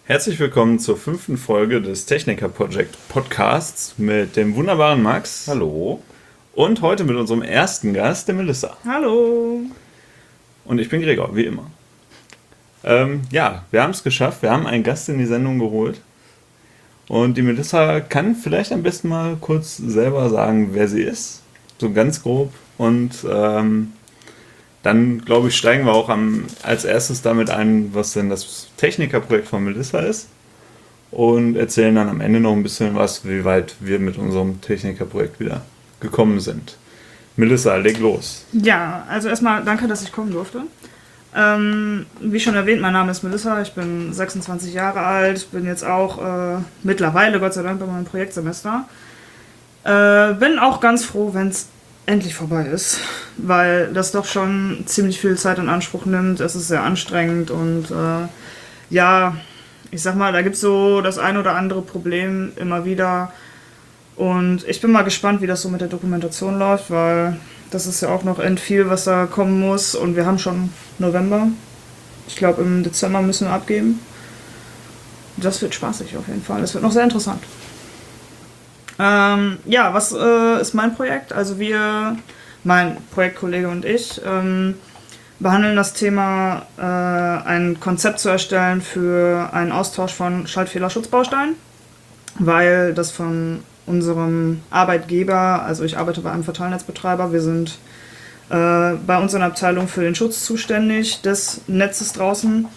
Herzlich willkommen zur 5. Folge des Techniker Project Podcasts mit dem wunderbaren Max. Hallo. Und heute mit unserem ersten Gast, der Melissa. Hallo. Und ich bin Gregor, wie immer. Wir haben es geschafft. Wir haben einen Gast in die Sendung geholt. Und die Melissa kann vielleicht am besten mal kurz selber sagen, wer sie ist. So ganz grob. Und dann, glaube ich, steigen wir auch als erstes damit ein, was denn das Techniker-Projekt von Melissa ist. Und erzählen dann am Ende noch ein bisschen was, wie weit wir mit unserem Techniker-Projekt wieder gekommen sind. Melissa, leg los. Ja, also erstmal danke, dass ich kommen durfte. Wie schon erwähnt, mein Name ist Melissa, ich bin 26 Jahre alt, bin jetzt auch mittlerweile, Gott sei Dank, bei meinem Projektsemester. Bin auch ganz froh, wenn es endlich vorbei ist, weil das doch schon ziemlich viel Zeit in Anspruch nimmt. Es ist sehr anstrengend und ich sag mal, da gibt es so das ein oder andere Problem immer wieder. Und ich bin mal gespannt, wie das so mit der Dokumentation läuft, weil das ist ja auch noch viel, was da kommen muss. Und wir haben schon November. Ich glaube, im Dezember müssen wir abgeben. Das wird spaßig auf jeden Fall. Das wird noch sehr interessant. Was ist mein Projekt? Also mein Projektkollege und ich, behandeln das Thema, ein Konzept zu erstellen für einen Austausch von Schaltfehlerschutzbausteinen, weil das von unserem Arbeitgeber, also ich arbeite bei einem Verteilnetzbetreiber, wir sind bei uns in der Abteilung für den Schutz zuständig des Netzes draußen.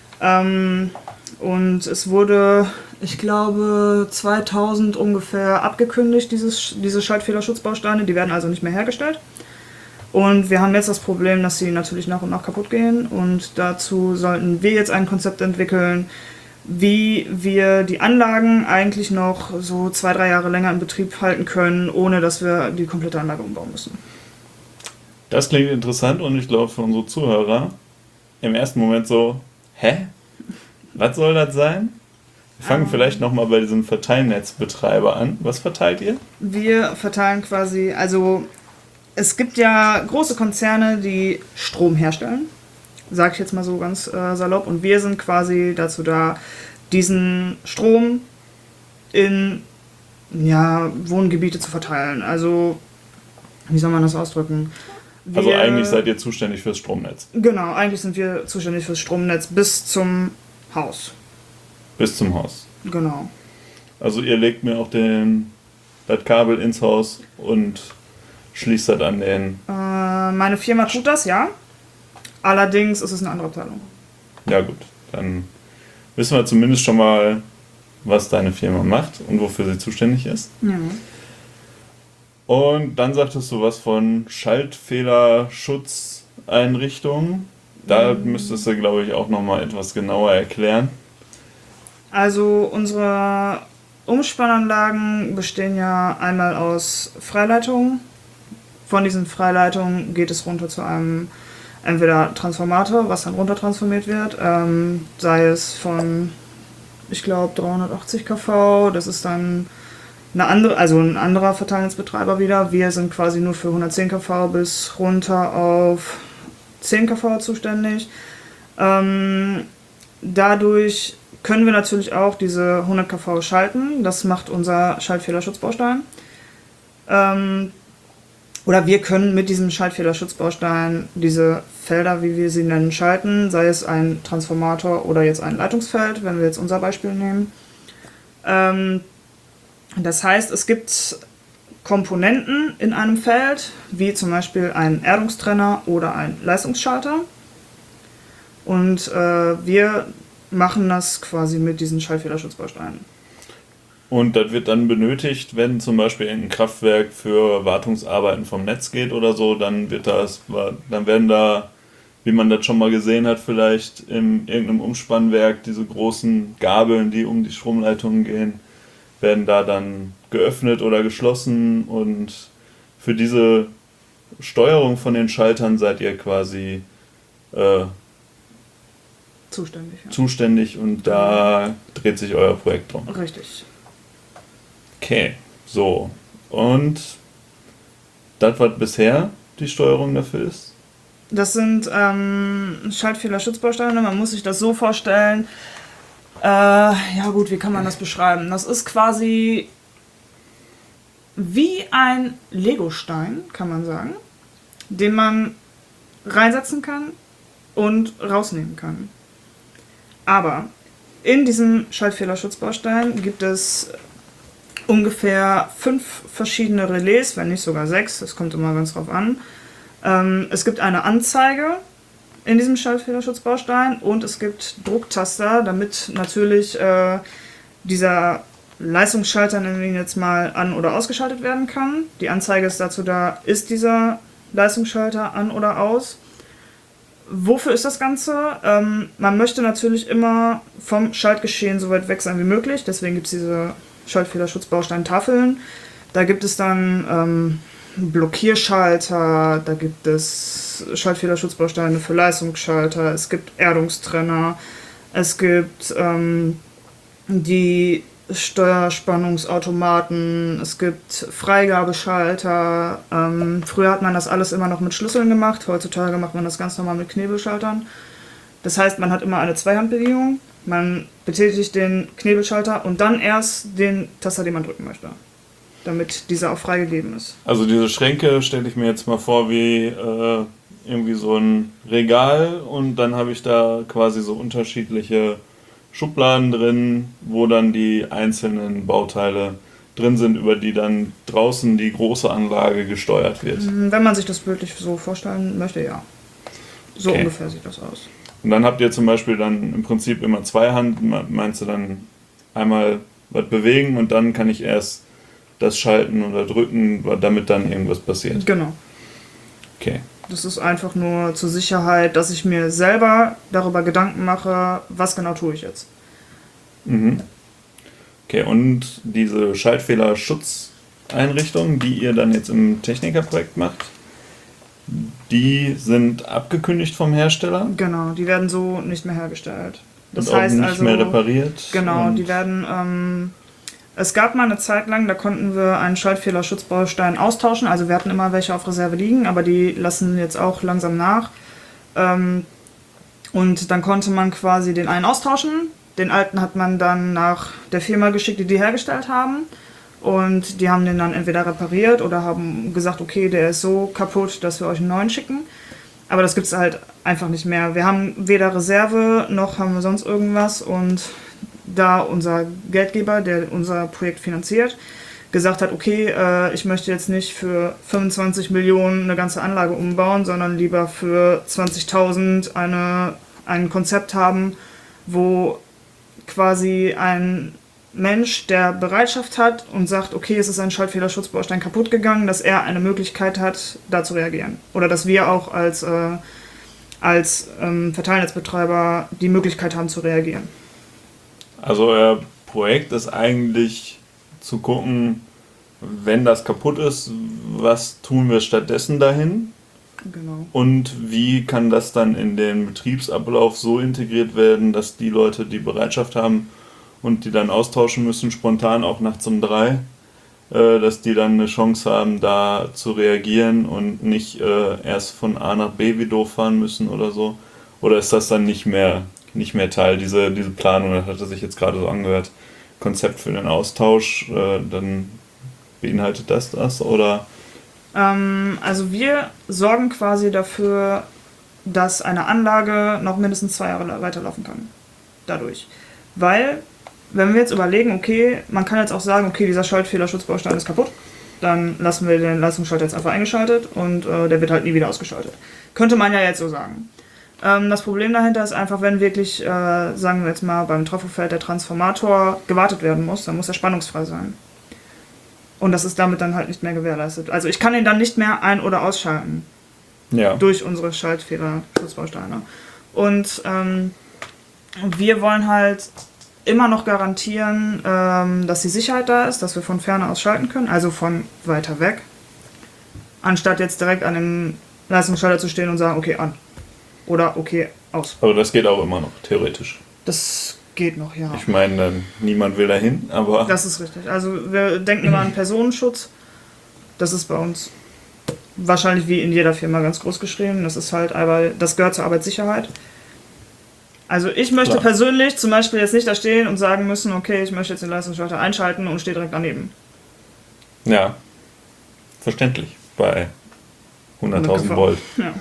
Und es wurde, ich glaube, 2000 ungefähr abgekündigt, diese Schaltfehlerschutzbausteine. Die werden also nicht mehr hergestellt. Und wir haben jetzt das Problem, dass sie natürlich nach und nach kaputt gehen. Und dazu sollten wir jetzt ein Konzept entwickeln, wie wir die Anlagen eigentlich noch so 2-3 Jahre länger in Betrieb halten können, ohne dass wir die komplette Anlage umbauen müssen. Das klingt interessant und ich glaube für unsere Zuhörer im ersten Moment so, hä? Was soll das sein? Wir fangen vielleicht nochmal bei diesem Verteilnetzbetreiber an. Was verteilt ihr? Wir verteilen quasi, also es gibt ja große Konzerne, die Strom herstellen, sage ich jetzt mal so ganz salopp, und wir sind quasi dazu da, diesen Strom in Wohngebiete zu verteilen. Also, wie soll man das ausdrücken? Also eigentlich seid ihr zuständig fürs Stromnetz. Genau, eigentlich sind wir zuständig fürs Stromnetz bis zum Haus. Bis zum Haus. Genau. Also ihr legt mir auch das Kabel ins Haus und schließt das an den... Meine Firma tut das, ja. Allerdings ist es eine andere Abteilung. Ja gut, dann wissen wir zumindest schon mal, was deine Firma macht und wofür sie zuständig ist. Ja. Und dann sagtest du was von Schaltfehlerschutzeinrichtungen. Da müsstest du, glaube ich, auch nochmal etwas genauer erklären. Also unsere Umspannanlagen bestehen ja einmal aus Freileitungen. Von diesen Freileitungen geht es runter zu einem entweder Transformator, was dann runtertransformiert wird, sei es von, ich glaube, 380 kV, das ist dann ein anderer Verteilnetzbetreiber wieder. Wir sind quasi nur für 110 kV bis runter auf 10 kV zuständig. Dadurch können wir natürlich auch diese 100 kV schalten. Das macht unser Schaltfehlerschutzbaustein. Oder wir können mit diesem Schaltfehlerschutzbaustein diese Felder, wie wir sie nennen, schalten. Sei es ein Transformator oder jetzt ein Leitungsfeld, wenn wir jetzt unser Beispiel nehmen. Das heißt, es gibt Komponenten in einem Feld, wie zum Beispiel ein Erdungstrenner oder ein Leistungsschalter. Und wir machen das quasi mit diesen Schaltfehlerschutzbausteinen. Und das wird dann benötigt, wenn zum Beispiel irgendein Kraftwerk für Wartungsarbeiten vom Netz geht oder so, dann werden da, wie man das schon mal gesehen hat, vielleicht in irgendeinem Umspannwerk diese großen Gabeln, die um die Stromleitungen gehen, werden da dann geöffnet oder geschlossen, und für diese Steuerung von den Schaltern seid ihr quasi zuständig und da dreht sich euer Projekt drum. Richtig. Okay, so. Und das, was bisher die Steuerung dafür ist? Das sind Schaltfehlerschutzbausteine. Man muss sich das so vorstellen, Ja gut, wie kann man das beschreiben? Das ist quasi wie ein Legostein, kann man sagen, den man reinsetzen kann und rausnehmen kann. Aber in diesem Schaltfehlerschutzbaustein gibt es ungefähr 5 verschiedene Relais, wenn nicht sogar 6, das kommt immer ganz drauf an. Es gibt eine Anzeige in diesem Schaltfehlerschutzbaustein und es gibt Drucktaster, damit natürlich dieser Leistungsschalter, nennen wir ihn jetzt mal, an- oder ausgeschaltet werden kann. Die Anzeige ist dazu da, ist dieser Leistungsschalter an oder aus. Wofür ist das Ganze? Man möchte natürlich immer vom Schaltgeschehen so weit weg sein wie möglich, deswegen gibt es diese Schaltfehlerschutzbaustein-Tafeln. Da gibt es dann Blockierschalter, da gibt es Schaltfehlerschutzbausteine für Leistungsschalter, es gibt Erdungstrenner, es gibt die Steuerspannungsautomaten, es gibt Freigabeschalter. Früher hat man das alles immer noch mit Schlüsseln gemacht, heutzutage macht man das ganz normal mit Knebelschaltern. Das heißt, man hat immer eine Zweihandbewegung, man betätigt den Knebelschalter und dann erst den Taster, den man drücken möchte, damit dieser auch freigegeben ist. Also diese Schränke stelle ich mir jetzt mal vor wie irgendwie so ein Regal und dann habe ich da quasi so unterschiedliche Schubladen drin, wo dann die einzelnen Bauteile drin sind, über die dann draußen die große Anlage gesteuert wird. Wenn man sich das bildlich so vorstellen möchte, ja. So Okay. ungefähr sieht das aus. Und dann habt ihr zum Beispiel dann im Prinzip immer zwei Handen, meinst du dann einmal was bewegen und dann kann ich erst das schalten oder drücken, damit dann irgendwas passiert. Genau. Okay. Das ist einfach nur zur Sicherheit, dass ich mir selber darüber Gedanken mache, was genau tue ich jetzt. Mhm. Okay, und diese Schaltfehlerschutzeinrichtungen, die ihr dann jetzt im Technikerprojekt macht, die sind abgekündigt vom Hersteller Genau, die werden so nicht mehr hergestellt. Das und auch heißt nicht also, mehr repariert. genau, und die werden. Es gab mal eine Zeit lang, da konnten wir einen Schaltfehlerschutzbaustein austauschen. Also wir hatten immer welche auf Reserve liegen, aber die lassen jetzt auch langsam nach. Und dann konnte man quasi den einen austauschen. Den alten hat man dann nach der Firma geschickt, die hergestellt haben. Und die haben den dann entweder repariert oder haben gesagt, okay, der ist so kaputt, dass wir euch einen neuen schicken. Aber das gibt es halt einfach nicht mehr. Wir haben weder Reserve, noch haben wir sonst irgendwas. Und da unser Geldgeber, der unser Projekt finanziert, gesagt hat, okay, ich möchte jetzt nicht für 25 Millionen eine ganze Anlage umbauen, sondern lieber für 20.000 ein Konzept haben, wo quasi ein Mensch, der Bereitschaft hat und sagt, okay, es ist ein Schaltfehlerschutzbaustein kaputt gegangen, dass er eine Möglichkeit hat, da zu reagieren. Oder dass wir auch als Verteilnetzbetreiber die Möglichkeit haben zu reagieren. Also euer Projekt ist eigentlich zu gucken, wenn das kaputt ist, was tun wir stattdessen dahin? Genau. Und wie kann das dann in den Betriebsablauf so integriert werden, dass die Leute, die Bereitschaft haben und die dann austauschen müssen, spontan auch nachts um 3, dass die dann eine Chance haben, da zu reagieren und nicht erst von A nach B wie doof fahren müssen oder so? Oder ist das dann nicht mehr Teil, diese Planung, das hatte sich jetzt gerade so angehört, Konzept für den Austausch, dann beinhaltet das oder? Also wir sorgen quasi dafür, dass eine Anlage noch mindestens 2 Jahre weiterlaufen kann. Dadurch. Weil, wenn wir jetzt überlegen, okay, man kann jetzt auch sagen, okay, dieser Schaltfehlerschutzbaustein ist kaputt, dann lassen wir den Leistungsschalter jetzt einfach eingeschaltet und der wird halt nie wieder ausgeschaltet. Könnte man ja jetzt so sagen. Das Problem dahinter ist einfach, wenn wirklich, sagen wir jetzt mal, beim Trafofeld der Transformator gewartet werden muss, dann muss er spannungsfrei sein. Und das ist damit dann halt nicht mehr gewährleistet. Also ich kann ihn dann nicht mehr ein- oder ausschalten. Ja. Durch unsere Schaltfehlerschutzbausteine. Und wir wollen halt immer noch garantieren, dass die Sicherheit da ist, dass wir von ferne aus schalten können, also von weiter weg. Anstatt jetzt direkt an dem Leistungsschalter zu stehen und sagen, okay, an. Oder okay, aus. Aber das geht auch immer noch, theoretisch. Das geht noch, ja. Ich meine, niemand will dahin, aber... Das ist richtig. Also wir denken immer an Personenschutz. Das ist bei uns wahrscheinlich wie in jeder Firma ganz groß geschrieben. Das ist halt aber, das gehört zur Arbeitssicherheit. Also ich möchte Klar. persönlich zum Beispiel jetzt nicht da stehen und sagen müssen, okay, ich möchte jetzt den Leistungsschalter einschalten und stehe direkt daneben. Ja, verständlich bei 100.000 KV. Volt. Ja.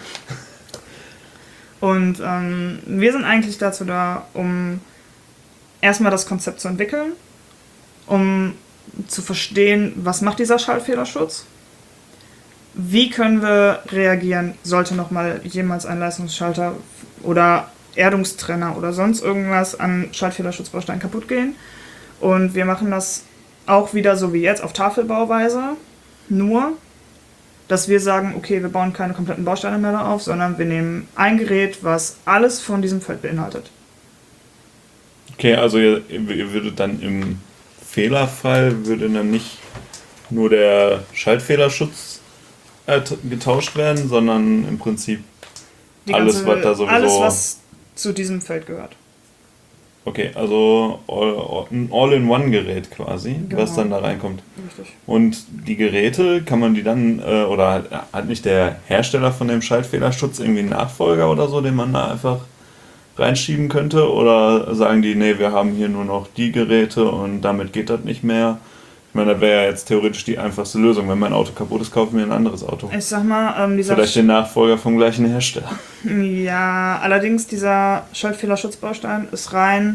Und wir sind eigentlich dazu da, um erstmal das Konzept zu entwickeln, um zu verstehen, was macht dieser Schaltfehlerschutz, wie können wir reagieren, sollte nochmal jemals ein Leistungsschalter oder Erdungstrenner oder sonst irgendwas an Schaltfehlerschutzbausteinen kaputt gehen. Und wir machen das auch wieder so wie jetzt auf Tafelbauweise, nur dass wir sagen, okay, wir bauen keine kompletten Bausteine mehr da auf, sondern wir nehmen ein Gerät, was alles von diesem Feld beinhaltet. Okay, also ihr würdet dann im Fehlerfall, würde dann nicht nur der Schaltfehlerschutz getauscht werden, sondern im Prinzip alles, was da sowieso... Alles, was zu diesem Feld gehört. Okay, also ein All-in-One-Gerät quasi, Genau. was dann da reinkommt. Richtig. Und die Geräte, kann man die dann, oder hat nicht der Hersteller von dem Schaltfehlerschutz irgendwie einen Nachfolger oder so, den man da einfach reinschieben könnte? Oder sagen die, nee, wir haben hier nur noch die Geräte und damit geht das nicht mehr? Ich meine, das wäre ja jetzt theoretisch die einfachste Lösung. Wenn mein Auto kaputt ist, kaufe ich mir ein anderes Auto. Ich sag mal, dieser... Vielleicht den Nachfolger vom gleichen Hersteller. Ja, allerdings dieser Schaltfehlerschutzbaustein ist rein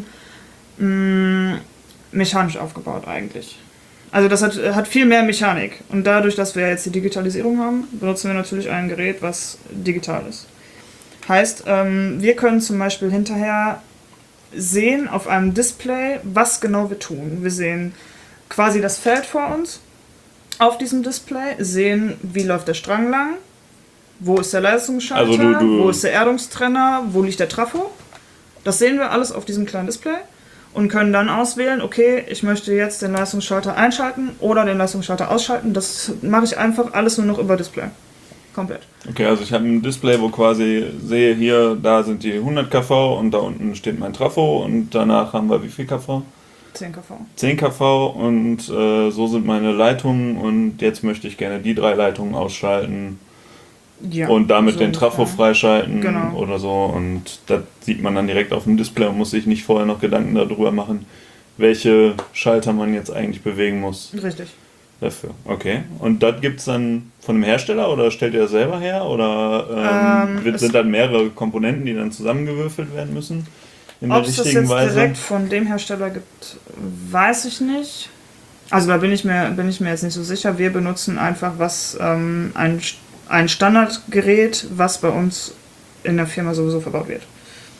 mechanisch aufgebaut eigentlich. Also das hat viel mehr Mechanik. Und dadurch, dass wir jetzt die Digitalisierung haben, benutzen wir natürlich ein Gerät, was digital ist. Heißt, wir können zum Beispiel hinterher sehen auf einem Display, was genau wir tun. Wir sehen quasi das Feld vor uns auf diesem Display, sehen, wie läuft der Strang lang, wo ist der Leistungsschalter, Also wo ist der Erdungstrenner, wo liegt der Trafo. Das sehen wir alles auf diesem kleinen Display und können dann auswählen, okay, ich möchte jetzt den Leistungsschalter einschalten oder den Leistungsschalter ausschalten. Das mache ich einfach alles nur noch über Display. Komplett. Okay, also ich habe ein Display, wo quasi sehe hier, da sind die 100 kV und da unten steht mein Trafo und danach haben wir wie viel kV? 10 kV. 10 kV und so sind meine Leitungen und jetzt möchte ich gerne die 3 Leitungen ausschalten Ja, und damit so den Trafo ungefähr. freischalten Genau. oder so und das sieht man dann direkt auf dem Display und muss sich nicht vorher noch Gedanken darüber machen, welche Schalter man jetzt eigentlich bewegen muss Richtig. dafür. Okay, und das gibt es dann von dem Hersteller oder stellt ihr das selber her oder sind dann mehrere Komponenten, die dann zusammengewürfelt werden müssen? In der Ob es das richtigen jetzt Weise? direkt von dem Hersteller gibt, weiß ich nicht. Also da bin ich mir jetzt nicht so sicher. Wir benutzen einfach ein Standardgerät, was bei uns in der Firma sowieso verbaut wird.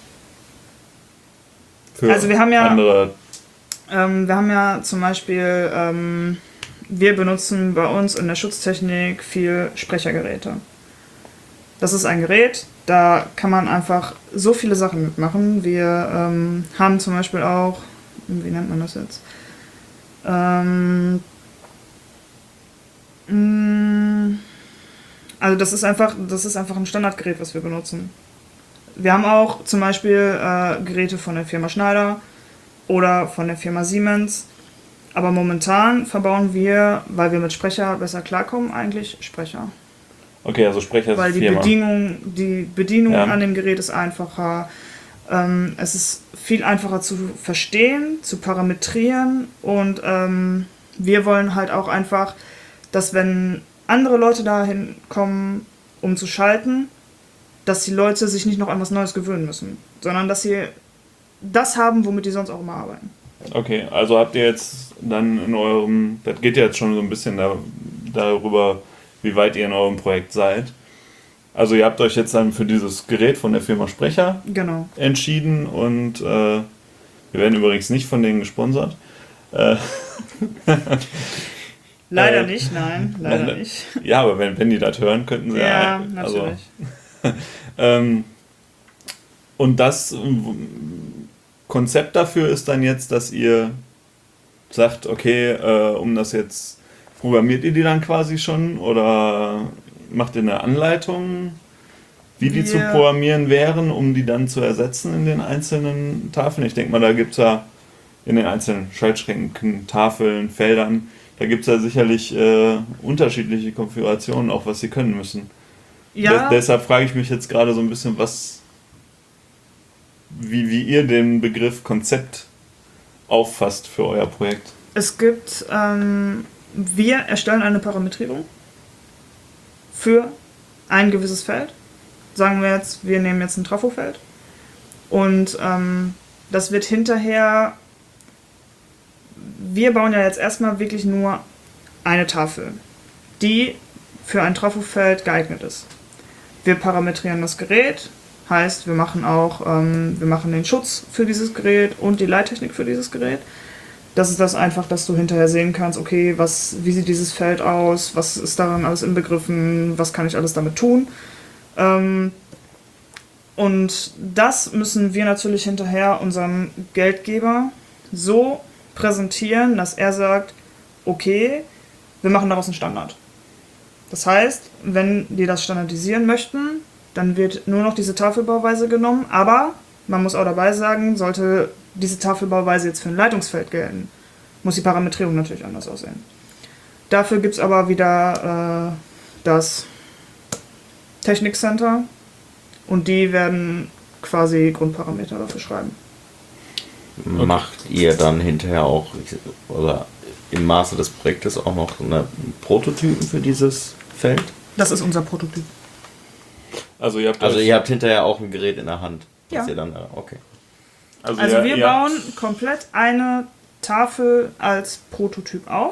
Für Also wir haben ja- andere. Wir haben ja zum Beispiel, wir benutzen bei uns in der Schutztechnik viel Sprechergeräte. Das ist ein Gerät, da kann man einfach so viele Sachen mitmachen. Wir haben zum Beispiel auch, wie nennt man das jetzt? Also das ist einfach ein Standardgerät, was wir benutzen. Wir haben auch zum Beispiel Geräte von der Firma Schneider oder von der Firma Siemens. Aber momentan verbauen wir, weil wir mit Sprecher besser klarkommen, eigentlich Sprecher. Okay, also Sprecher ist Weil die Firma. Bedienung Ja. an dem Gerät ist einfacher. Es ist viel einfacher zu verstehen, zu parametrieren und wir wollen halt auch einfach, dass wenn andere Leute dahin kommen, um zu schalten, dass die Leute sich nicht noch an was Neues gewöhnen müssen, sondern dass sie das haben, womit die sonst auch immer arbeiten. Okay, also habt ihr jetzt dann in eurem, das geht ja jetzt schon so ein bisschen darüber, wie weit ihr in eurem Projekt seid. Also ihr habt euch jetzt dann für dieses Gerät von der Firma Sprecher Genau. entschieden und wir werden übrigens nicht von denen gesponsert. Leider nicht, nein, leider nein, nicht. Ja, aber wenn die das hören, könnten sie Ja, also, natürlich. und das Konzept dafür ist dann jetzt, dass ihr sagt, okay, um das jetzt, programmiert ihr die dann quasi schon oder macht ihr eine Anleitung, wie die zu programmieren wären, um die dann zu ersetzen in den einzelnen Tafeln? Ich denke mal, da gibt es ja in den einzelnen Schaltschränken, Tafeln, Feldern, da gibt es ja sicherlich unterschiedliche Konfigurationen, auch was sie können müssen. Ja, Deshalb frage ich mich jetzt gerade so ein bisschen, was wie ihr den Begriff Konzept auffasst für euer Projekt. Es gibt, wir erstellen eine Parametrierung für ein gewisses Feld. Sagen wir jetzt, wir nehmen jetzt ein Trafofeld und das wird hinterher, wir bauen ja jetzt erstmal wirklich nur eine Tafel, die für ein Trafofeld geeignet ist. Wir parametrieren das Gerät, heißt wir machen auch wir machen den Schutz für dieses Gerät und die Leittechnik für dieses Gerät. Das ist das einfach, dass du hinterher sehen kannst, okay, wie sieht dieses Feld aus, was ist daran alles inbegriffen, was kann ich alles damit tun. Und das müssen wir natürlich hinterher unserem Geldgeber so präsentieren, dass er sagt, okay, wir machen daraus einen Standard. Das heißt, wenn die das standardisieren möchten, dann wird nur noch diese Tafelbauweise genommen, aber man muss auch dabei sagen, sollte diese Tafelbauweise jetzt für ein Leitungsfeld gelten, muss die Parametrierung natürlich anders aussehen. Dafür gibt es aber wieder das Technikcenter und die werden quasi Grundparameter dafür schreiben. Macht ihr dann hinterher auch, oder im Maße des Projektes auch noch eine Prototypen für dieses Feld? Das ist unser Prototyp. Also ihr habt hinterher auch ein Gerät in der Hand. Ja. Ihr dann, okay. Also wir bauen komplett eine Tafel als Prototyp auf.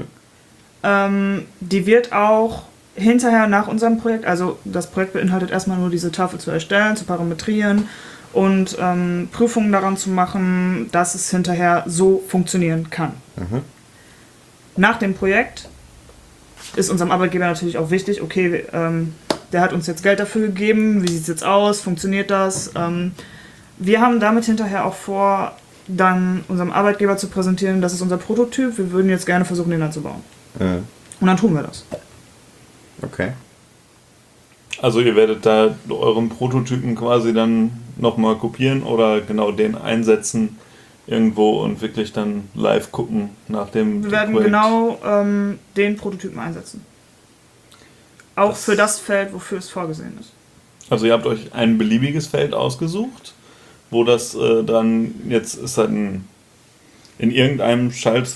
Die wird auch hinterher nach unserem Projekt, also das Projekt beinhaltet erstmal nur diese Tafel zu erstellen, zu parametrieren und Prüfungen daran zu machen, dass es hinterher so funktionieren kann. Nach dem Projekt ist unserem Arbeitgeber natürlich auch wichtig, okay, der hat uns jetzt Geld dafür gegeben, wie sieht es jetzt aus, funktioniert das? Wir haben damit hinterher auch vor, dann unserem Arbeitgeber zu präsentieren, das ist unser Prototyp, wir würden jetzt gerne versuchen, den anzubauen. Und dann tun wir das. Okay. Also ihr werdet da euren Prototypen quasi dann nochmal kopieren oder genau den einsetzen irgendwo und wirklich dann live gucken nach dem Wir werden Projekt. genau den Prototypen einsetzen. Auch für das Feld, wofür es vorgesehen ist. Also ihr habt euch ein beliebiges Feld ausgesucht, wo das dann jetzt ist halt in irgendeinem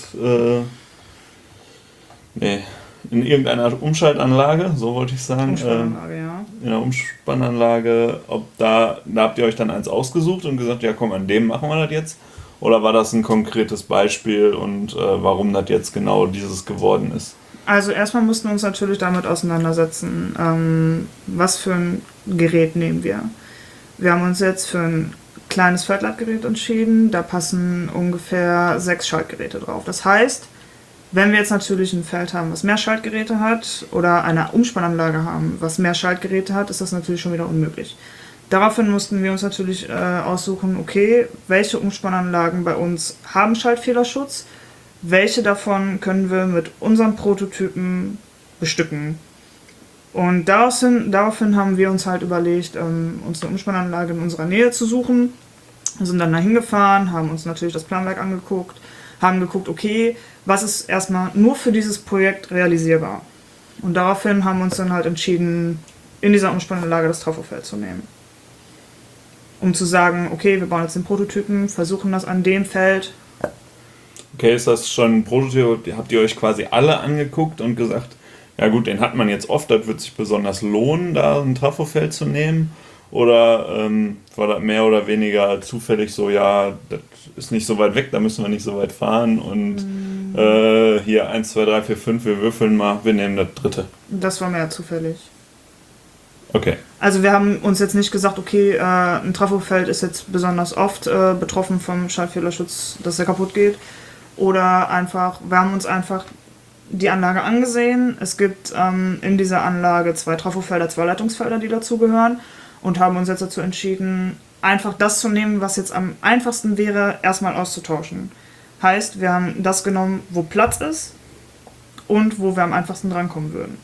in irgendeiner Umschaltanlage, so wollte ich sagen. Umspannanlage, ja. In einer Umspannanlage, da habt ihr euch dann eins ausgesucht und gesagt, ja komm, an dem machen wir das jetzt? Oder war das ein konkretes Beispiel und warum das jetzt genau dieses geworden ist? Also erstmal mussten wir uns natürlich damit auseinandersetzen, was für ein Gerät nehmen wir. Wir haben uns jetzt für ein kleines Feldleitgerät entschieden, da passen ungefähr 6 Schaltgeräte drauf. Das heißt, wenn wir jetzt natürlich ein Feld haben, was mehr Schaltgeräte hat oder eine Umspannanlage haben, was mehr Schaltgeräte hat, ist das natürlich schon wieder unmöglich. Daraufhin mussten wir uns natürlich aussuchen, okay, welche Umspannanlagen bei uns haben Schaltfehlerschutz, welche davon können wir mit unseren Prototypen bestücken. Und daraufhin haben wir uns halt überlegt, uns eine Umspannanlage in unserer Nähe zu suchen. Wir sind dann da hingefahren, haben uns natürlich das Planwerk angeguckt, haben geguckt, okay, was ist erstmal nur für dieses Projekt realisierbar. Und daraufhin haben wir uns dann halt entschieden, in dieser Umspannanlage das Trafofeld zu nehmen. Um zu sagen, okay, wir bauen jetzt den Prototypen, versuchen das an dem Feld. Okay, ist das schon ein Prototyp? Habt ihr euch quasi alle angeguckt und gesagt, ja gut, den hat man jetzt oft, das wird sich besonders lohnen, da ein Trafofeld zu nehmen? Oder war das mehr oder weniger zufällig so, ja, das ist nicht so weit weg, da müssen wir nicht so weit fahren und hier 1, 2, 3, 4, 5, wir würfeln mal, wir nehmen das dritte. Das war mehr zufällig. Okay. Also wir haben uns jetzt nicht gesagt, okay, ein Trafofeld ist jetzt besonders oft betroffen vom Schaltfehlerschutz, dass er kaputt geht. Oder einfach, wir haben uns einfach die Anlage angesehen. Es gibt in dieser Anlage 2 Trafofelder, 2 Leitungsfelder, die dazugehören. Und haben uns jetzt dazu entschieden, einfach das zu nehmen, was jetzt am einfachsten wäre, erstmal auszutauschen. Heißt, wir haben das genommen, wo Platz ist und wo wir am einfachsten drankommen würden.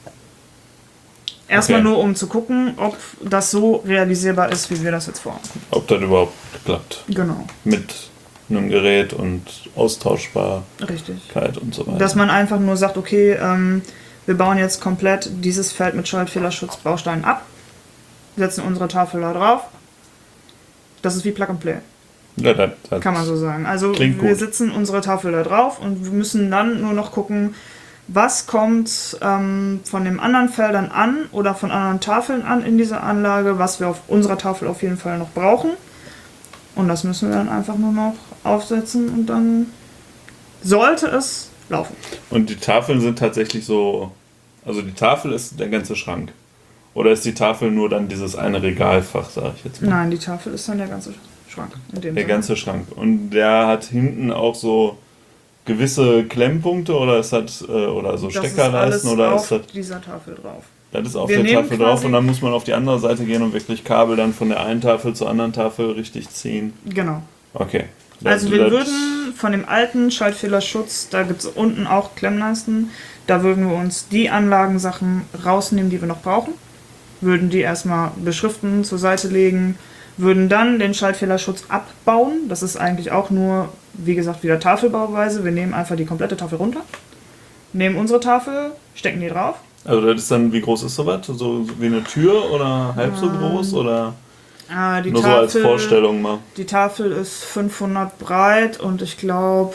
Erstmal nur, um zu gucken, ob das so realisierbar ist, wie wir das jetzt vorhaben. Ob das überhaupt klappt. Genau. Mit einem Gerät und Austauschbarkeit Richtig. und so weiter. Dass man einfach nur sagt, okay, wir bauen jetzt komplett dieses Feld mit Schaltfehlerschutzbausteinen ab, setzen unsere Tafel da drauf. Das ist wie Plug and Play. Ja, das Kann man so sagen. Also klingt wir gut. sitzen unsere Tafel da drauf und wir müssen dann nur noch gucken, was kommt von den anderen Feldern an oder von anderen Tafeln an in dieser Anlage, was wir auf unserer Tafel auf jeden Fall noch brauchen. Und das müssen wir dann einfach nur noch aufsetzen und dann sollte es laufen. Und die Tafeln sind tatsächlich so, also die Tafel ist der ganze Schrank. Oder ist die Tafel nur dann dieses eine Regalfach, sag ich jetzt mal? Nein, die Tafel ist dann der ganze Schrank. In dem Der Sinne. ganze Schrank. Und der hat hinten auch so gewisse Klemmpunkte oder ist das, oder so Das ist Steckerleisten alles oder auf ist das, dieser Tafel drauf. das ist auf Wir der nehmen Tafel drauf quasi- und dann muss man auf die andere Seite gehen und wirklich Kabel dann von der einen Tafel zur anderen Tafel richtig ziehen. Genau. Okay. Also wir würden von dem alten Schaltfehlerschutz, da gibt es unten auch Klemmleisten, da würden wir uns die Anlagensachen rausnehmen, die wir noch brauchen, würden die erstmal beschriften, zur Seite legen, würden dann den Schaltfehlerschutz abbauen. Das ist eigentlich auch nur, wie gesagt, wieder Tafelbauweise. Wir nehmen einfach die komplette Tafel runter, nehmen unsere Tafel, stecken die drauf. Also das ist dann, wie groß ist sowas? So wie eine Tür oder halb so groß oder Die nur so als Vorstellung mal? Die Tafel ist 500 breit und ich glaube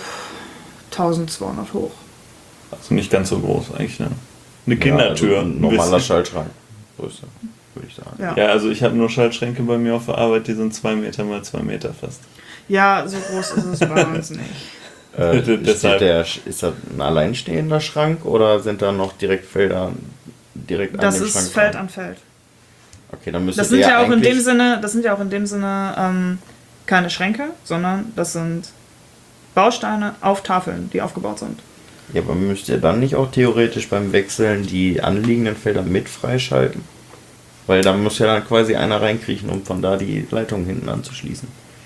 1200 hoch. Also nicht ganz so groß eigentlich, ne? Eine Kindertür. Ja, also ein ein normaler bisschen. Schaltschrank. Größe, würde ich sagen. Ja, Ja, also ich habe nur Schaltschränke bei mir auf der Arbeit, die sind 2 Meter mal 2 Meter fast. ja, so groß ist es bei uns nicht. Deshalb. Ist das ein alleinstehender Schrank oder sind da noch direkt Felder direkt an Das dem ist Schrank Feld dran? an Feld. Okay, dann müsste Das sind der ja auch in eigentlich- dem Sinne keine Schränke, sondern das sind Bausteine auf Tafeln, die aufgebaut sind. Ja, aber müsst ihr dann nicht auch theoretisch beim Wechseln die anliegenden Felder mit freischalten? Weil da muss ja dann quasi einer reinkriechen, um von da die Leitung hinten anzuschließen.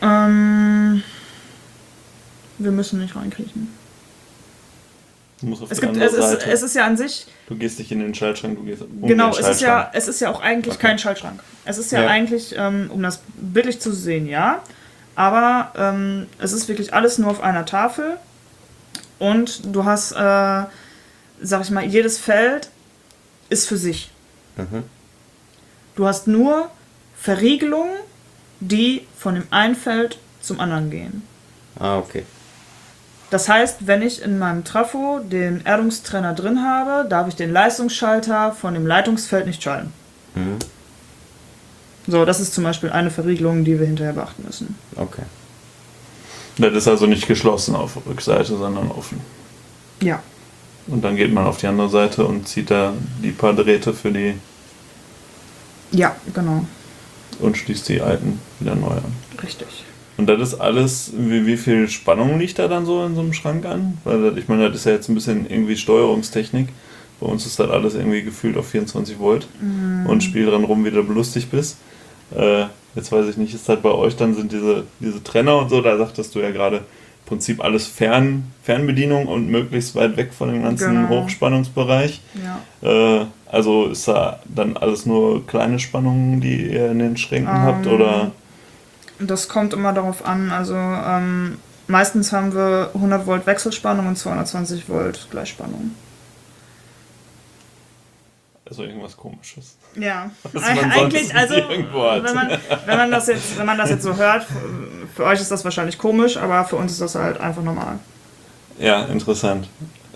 Wir müssen nicht reinkriechen. Du musst auf Es, die gibt, andere es, ist, Seite. es ist ja an sich, Du gehst nicht in den Schaltschrank, du gehst um genau, den es Schaltschrank. ist ja auch eigentlich Okay. kein Schaltschrank. Es ist ja, Ja. eigentlich, um das bildlich zu sehen, ja. Aber es ist wirklich alles nur auf einer Tafel. Und du hast, sag ich mal, jedes Feld ist für sich. Mhm. Du hast nur Verriegelungen, die von dem einen Feld zum anderen gehen. Ah, okay. Das heißt, wenn ich in meinem Trafo den Erdungstrenner drin habe, darf ich den Leistungsschalter von dem Leitungsfeld nicht schalten. Mhm. So, das ist zum Beispiel eine Verriegelung, die wir hinterher beachten müssen. Okay. Das ist also nicht geschlossen auf der Rückseite, sondern offen. Ja, Und dann geht man auf die andere Seite und zieht da die paar Drähte für die ja, genau, und schließt die alten wieder neu an. richtig. Und das ist alles, wie viel Spannung liegt da dann so in so einem Schrank an? Weil das, ich meine, das ist ja jetzt ein bisschen irgendwie Steuerungstechnik. Bei uns ist das alles irgendwie gefühlt auf 24 Volt und spiel dran rum, wie du belustigt bist. Jetzt weiß ich nicht, ist das bei euch dann sind diese Trenner und so, da sagtest du ja gerade im Prinzip alles Fernbedienung und möglichst weit weg von dem ganzen Genau. Hochspannungsbereich. Ja. Also ist da dann alles nur kleine Spannungen, die ihr in den Schränken habt oder? Das kommt immer darauf an. Also meistens haben wir 100 Volt Wechselspannung und 220 Volt Gleichspannung. Also irgendwas Komisches. Ja, Was man eigentlich, sonst also nirgendwo hat. wenn man das jetzt so hört, für euch ist das wahrscheinlich komisch, aber für uns ist das halt einfach normal. Ja, interessant.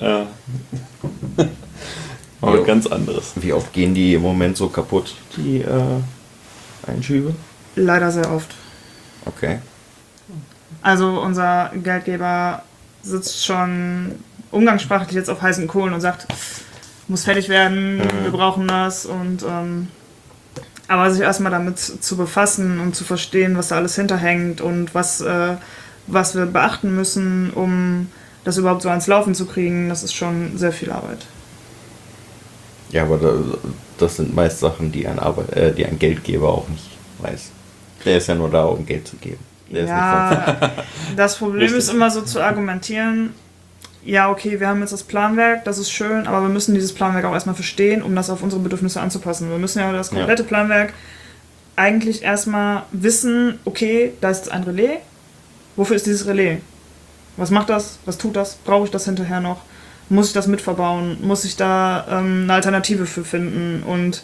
Aber Jo. ganz anderes. Wie oft gehen die im Moment so kaputt, die Einschübe? Leider sehr oft. Okay. Also unser Geldgeber sitzt schon umgangssprachlich jetzt auf heißen Kohlen und sagt, muss fertig werden, wir brauchen das und aber sich erstmal damit zu befassen und zu verstehen, was da alles hinterhängt und was wir beachten müssen, um das überhaupt so ans Laufen zu kriegen, das ist schon sehr viel Arbeit. Ja, aber das sind meist Sachen, die die ein Geldgeber auch nicht weiß. Der ist ja nur da, um Geld zu geben. Der ist nicht Ja, das Problem Richtig. ist immer so zu argumentieren, ja okay, wir haben jetzt das Planwerk, das ist schön, aber wir müssen dieses Planwerk auch erstmal verstehen, um das auf unsere Bedürfnisse anzupassen. Wir müssen ja das komplette Planwerk eigentlich erstmal wissen, okay, da ist jetzt ein Relais, wofür ist dieses Relais? Was macht das? Was tut das? Brauche ich das hinterher noch? Muss ich das mitverbauen? Muss ich da eine Alternative für finden? Und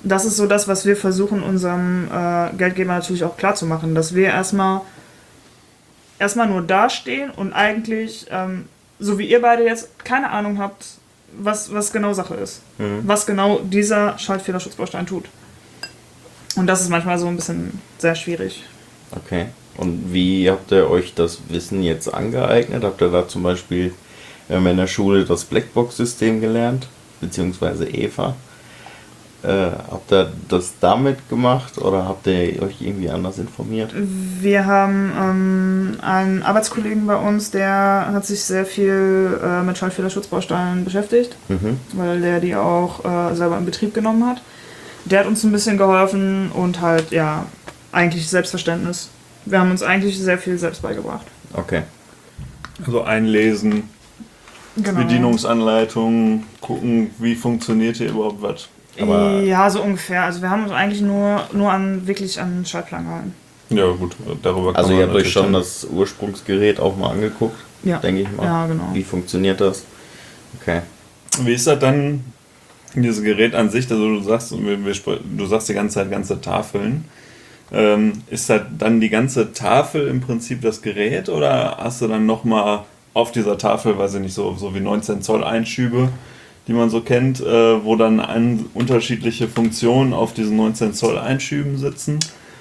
Das ist so das, was wir versuchen, unserem Geldgeber natürlich auch klarzumachen, dass wir erstmal nur dastehen und eigentlich, so wie ihr beide jetzt, keine Ahnung habt, was genau Sache ist. Was genau dieser Schaltfehlerschutzbaustein tut. Und das ist manchmal so ein bisschen sehr schwierig. Okay. Und wie habt ihr euch das Wissen jetzt angeeignet? Habt ihr da zum Beispiel in der Schule das Blackbox-System gelernt? Beziehungsweise EVA? Habt ihr das damit gemacht oder habt ihr euch irgendwie anders informiert? Wir haben einen Arbeitskollegen bei uns, der hat sich sehr viel mit Schaltfehlerschutzbausteinen beschäftigt, weil der die auch selber in Betrieb genommen hat. Der hat uns ein bisschen geholfen und halt, ja, eigentlich Selbstverständnis. Wir haben uns eigentlich sehr viel selbst beigebracht. Okay. Also einlesen, Genau. Bedienungsanleitungen, gucken, wie funktioniert hier überhaupt was. Aber ja, so ungefähr. Also wir haben uns eigentlich nur an Schaltplan gehalten. Ja gut, darüber kann also man ihr habt euch natürlich schon dann- das Ursprungsgerät auch mal angeguckt, Ja. denke ich mal. Ja, genau. Wie funktioniert das? Okay. Wie ist das dann, dieses Gerät an sich, also du sagst die ganze Zeit ganze Tafeln. Ist das dann die ganze Tafel im Prinzip das Gerät oder hast du dann nochmal auf dieser Tafel, weiß ich nicht, so wie 19 Zoll Einschübe, die man so kennt, wo dann unterschiedliche Funktionen auf diesen 19 Zoll Einschüben sitzen?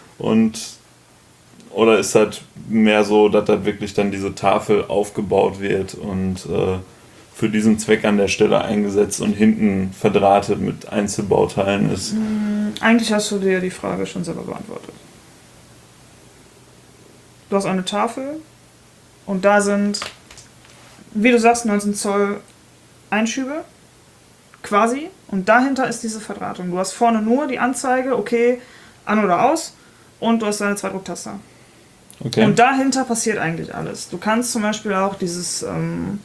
Oder ist das mehr so, dass da wirklich dann diese Tafel aufgebaut wird und für diesen Zweck an der Stelle eingesetzt und hinten verdrahtet mit Einzelbauteilen ist? Eigentlich hast du dir die Frage schon selber beantwortet. Du hast eine Tafel und da sind, wie du sagst, 19 Zoll Einschübe, quasi, und dahinter ist diese Verdrahtung. Du hast vorne nur die Anzeige, okay, an oder aus, und du hast deine zwei Drucktaster. Okay. Und dahinter passiert eigentlich alles. Du kannst zum Beispiel auch diesen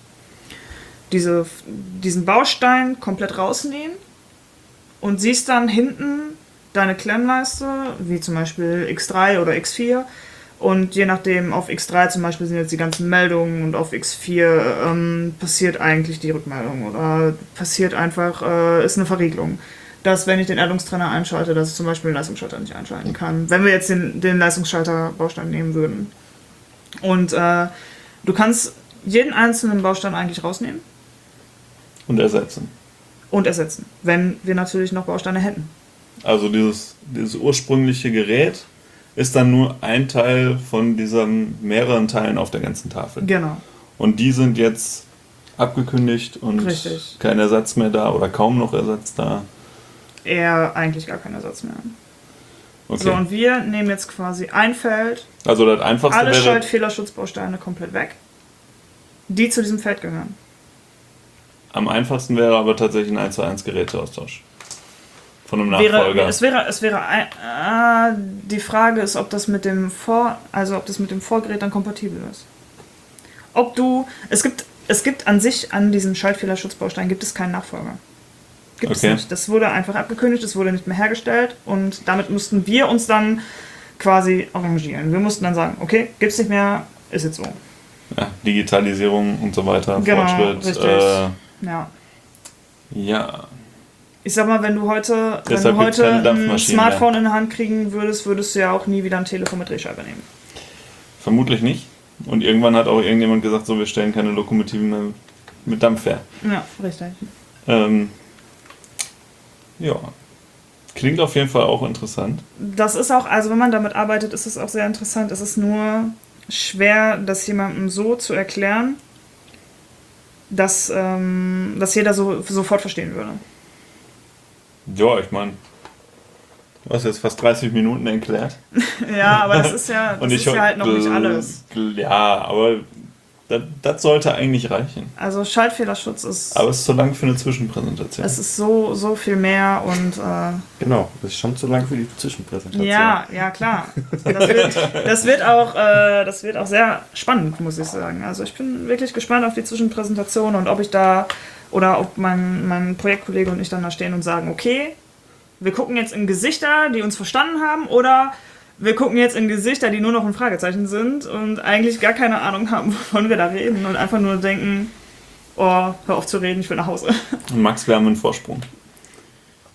Baustein komplett rausnehmen und siehst dann hinten deine Klemmleiste, wie zum Beispiel X3 oder X4. Und je nachdem, auf X3 zum Beispiel sind jetzt die ganzen Meldungen und auf X4 passiert eigentlich die Rückmeldung oder passiert einfach, ist eine Verriegelung. Dass, wenn ich den Erdungstrenner einschalte, dass ich zum Beispiel den Leistungsschalter nicht einschalten kann. Wenn wir jetzt den Leistungsschalter-Baustein nehmen würden. Und du kannst jeden einzelnen Baustein eigentlich rausnehmen Und ersetzen. und ersetzen, wenn wir natürlich noch Bausteine hätten. Also dieses ursprüngliche Gerät ist dann nur ein Teil von diesen mehreren Teilen auf der ganzen Tafel. Genau. Und die sind jetzt abgekündigt und Richtig. kein Ersatz mehr da oder kaum noch Ersatz da. Eher eigentlich gar kein Ersatz mehr. Okay. So, und wir nehmen jetzt quasi ein Feld, Also das einfachste alle wäre, Schaltfehlerschutzbausteine komplett weg, die zu diesem Feld gehören. am einfachsten wäre aber tatsächlich ein 1:1 Geräteaustausch. Von einem Nachfolger. Die Frage ist, ob das mit dem Vorgerät dann kompatibel ist. Es gibt an sich an diesem Schaltfehlerschutzbaustein gibt es keinen Nachfolger. Gibt es Okay. nicht. Das wurde einfach abgekündigt, es wurde nicht mehr hergestellt und damit mussten wir uns dann quasi arrangieren. Wir mussten dann sagen, okay, gibt's nicht mehr, ist jetzt so. Ja, Digitalisierung und so weiter, Genau, Fortschritt. richtig. Ja, Ich sag mal, wenn du heute Deshalb gibt's keine ein Dampfmaschinen Smartphone in der Hand kriegen würdest du ja auch nie wieder ein Telefon mit Drehscheibe nehmen. vermutlich nicht. Und irgendwann hat auch irgendjemand gesagt, so, wir stellen keine Lokomotiven mehr mit Dampf her. Ja, richtig. Ja, klingt auf jeden Fall auch interessant. Das ist auch, also wenn man damit arbeitet, ist es auch sehr interessant. Es ist nur schwer, das jemandem so zu erklären, dass jeder sofort verstehen würde. Ja, ich meine, du hast jetzt fast 30 Minuten erklärt. Ja, aber das ist ja halt noch nicht alles. Ja, aber das sollte eigentlich reichen. Also Schaltfehlerschutz ist, Aber es ist zu lang für eine Zwischenpräsentation. es ist so viel mehr und Genau, das ist schon zu lang für die Zwischenpräsentation. ja, klar. Das wird auch sehr spannend, muss ich sagen. Also ich bin wirklich gespannt auf die Zwischenpräsentation und ob ich da oder ob mein Projektkollege und ich dann da stehen und sagen, okay, wir gucken jetzt in Gesichter, die uns verstanden haben, oder wir gucken jetzt in Gesichter, die nur noch ein Fragezeichen sind und eigentlich gar keine Ahnung haben, wovon wir da reden und einfach nur denken, oh, hör auf zu reden, ich will nach Hause. Und Max, wir haben einen Vorsprung.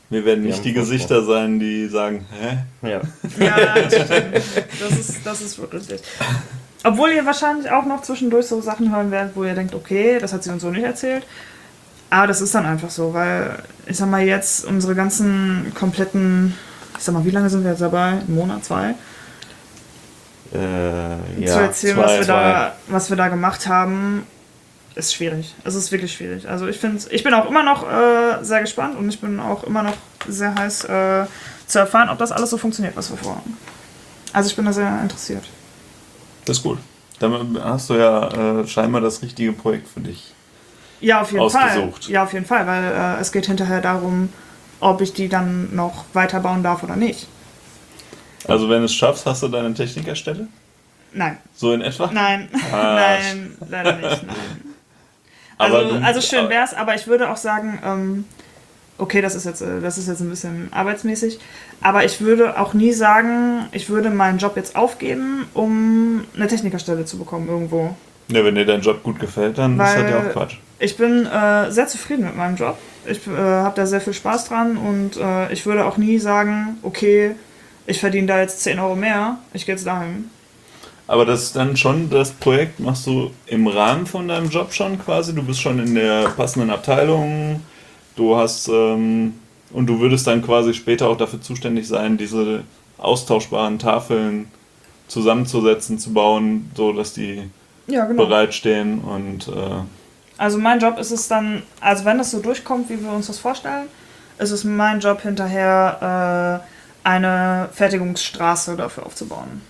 Wir werden Die nicht haben die Vorsprung. Gesichter sein, die sagen, hä? Ja. Ja, das stimmt. Das ist wirklich richtig. Obwohl ihr wahrscheinlich auch noch zwischendurch so Sachen hören werdet, wo ihr denkt, okay, das hat sie uns so nicht erzählt. Aber das ist dann einfach so, weil, ich sag mal, jetzt unsere ganzen kompletten, ich sag mal, wie lange sind wir jetzt dabei? Ein Monat, 2? Zu erzählen, was wir da gemacht haben, ist schwierig. Es ist wirklich schwierig. Also ich bin auch immer noch sehr gespannt und ich bin auch immer noch sehr heiß zu erfahren, ob das alles so funktioniert, was wir vorhaben. Also ich bin da sehr interessiert. Das ist gut. Dann hast du ja scheinbar das richtige Projekt für dich. Ja, auf jeden Ausgesucht. Fall. Ja, auf jeden Fall, weil es geht hinterher darum, ob ich die dann noch weiterbauen darf oder nicht. Also wenn du es schaffst, hast du deine Technikerstelle? Nein. So in etwa? Nein. Nein, leider nicht. Nein. Also schön wär's, aber ich würde auch sagen, okay, das ist jetzt ein bisschen arbeitsmäßig, aber ich würde auch nie sagen, ich würde meinen Job jetzt aufgeben, um eine Technikerstelle zu bekommen irgendwo. Ja, wenn dir dein Job gut gefällt, dann ist das ja auch Quatsch. Ich bin sehr zufrieden mit meinem Job. Ich habe da sehr viel Spaß dran und ich würde auch nie sagen, okay, ich verdiene da jetzt 10 Euro mehr, ich gehe jetzt dahin. Aber das ist dann schon, das Projekt machst du im Rahmen von deinem Job schon quasi? Du bist schon in der passenden Abteilung, du hast, und du würdest dann quasi später auch dafür zuständig sein, diese austauschbaren Tafeln zusammenzusetzen, zu bauen, so dass die bereitstehen und... Also mein Job ist es dann, also wenn das so durchkommt, wie wir uns das vorstellen, ist es mein Job hinterher, eine Fertigungsstraße dafür aufzubauen.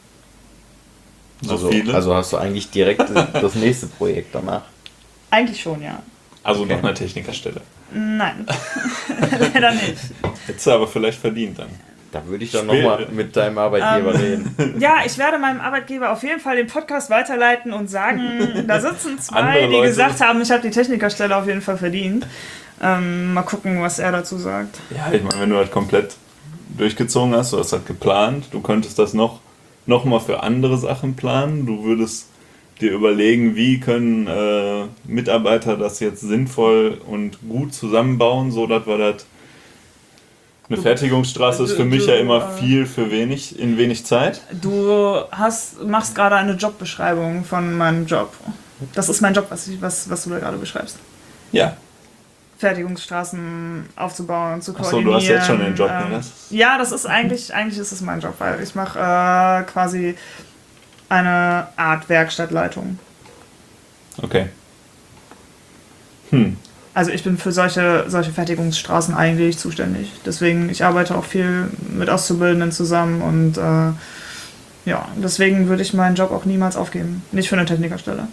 So viele? Also hast du eigentlich direkt das nächste Projekt danach? Eigentlich schon, ja. Also noch eine Technikerstelle. Nein, leider nicht. Hättest du aber vielleicht verdient dann. Da würde ich dann nochmal mit deinem Arbeitgeber reden. Ja, ich werde meinem Arbeitgeber auf jeden Fall den Podcast weiterleiten und sagen, da sitzen zwei, Andere die Leute. gesagt haben, ich habe die Technikerstelle auf jeden Fall verdient. Mal gucken, was er dazu sagt. Ja, ich meine, wenn du halt komplett durchgezogen hast, du hast halt geplant, du könntest das noch mal für andere Sachen planen, du würdest dir überlegen, wie können Mitarbeiter das jetzt sinnvoll und gut zusammenbauen, so dass wir das... Eine Fertigungsstraße ist für mich ja immer viel für wenig, in wenig Zeit. Du machst gerade eine Jobbeschreibung von meinem Job. Das ist mein Job, was du da gerade beschreibst. Ja. Fertigungsstraßen aufzubauen und zu Achso, koordinieren. du hast jetzt schon den Job, ne? Ja, das ist eigentlich ist es mein Job, weil ich mache quasi eine Art Werkstattleitung. Okay. Also ich bin für solche Fertigungsstraßen eigentlich zuständig. Deswegen, ich arbeite auch viel mit Auszubildenden zusammen und ja, deswegen würde ich meinen Job auch niemals aufgeben. Nicht für eine Technikerstelle.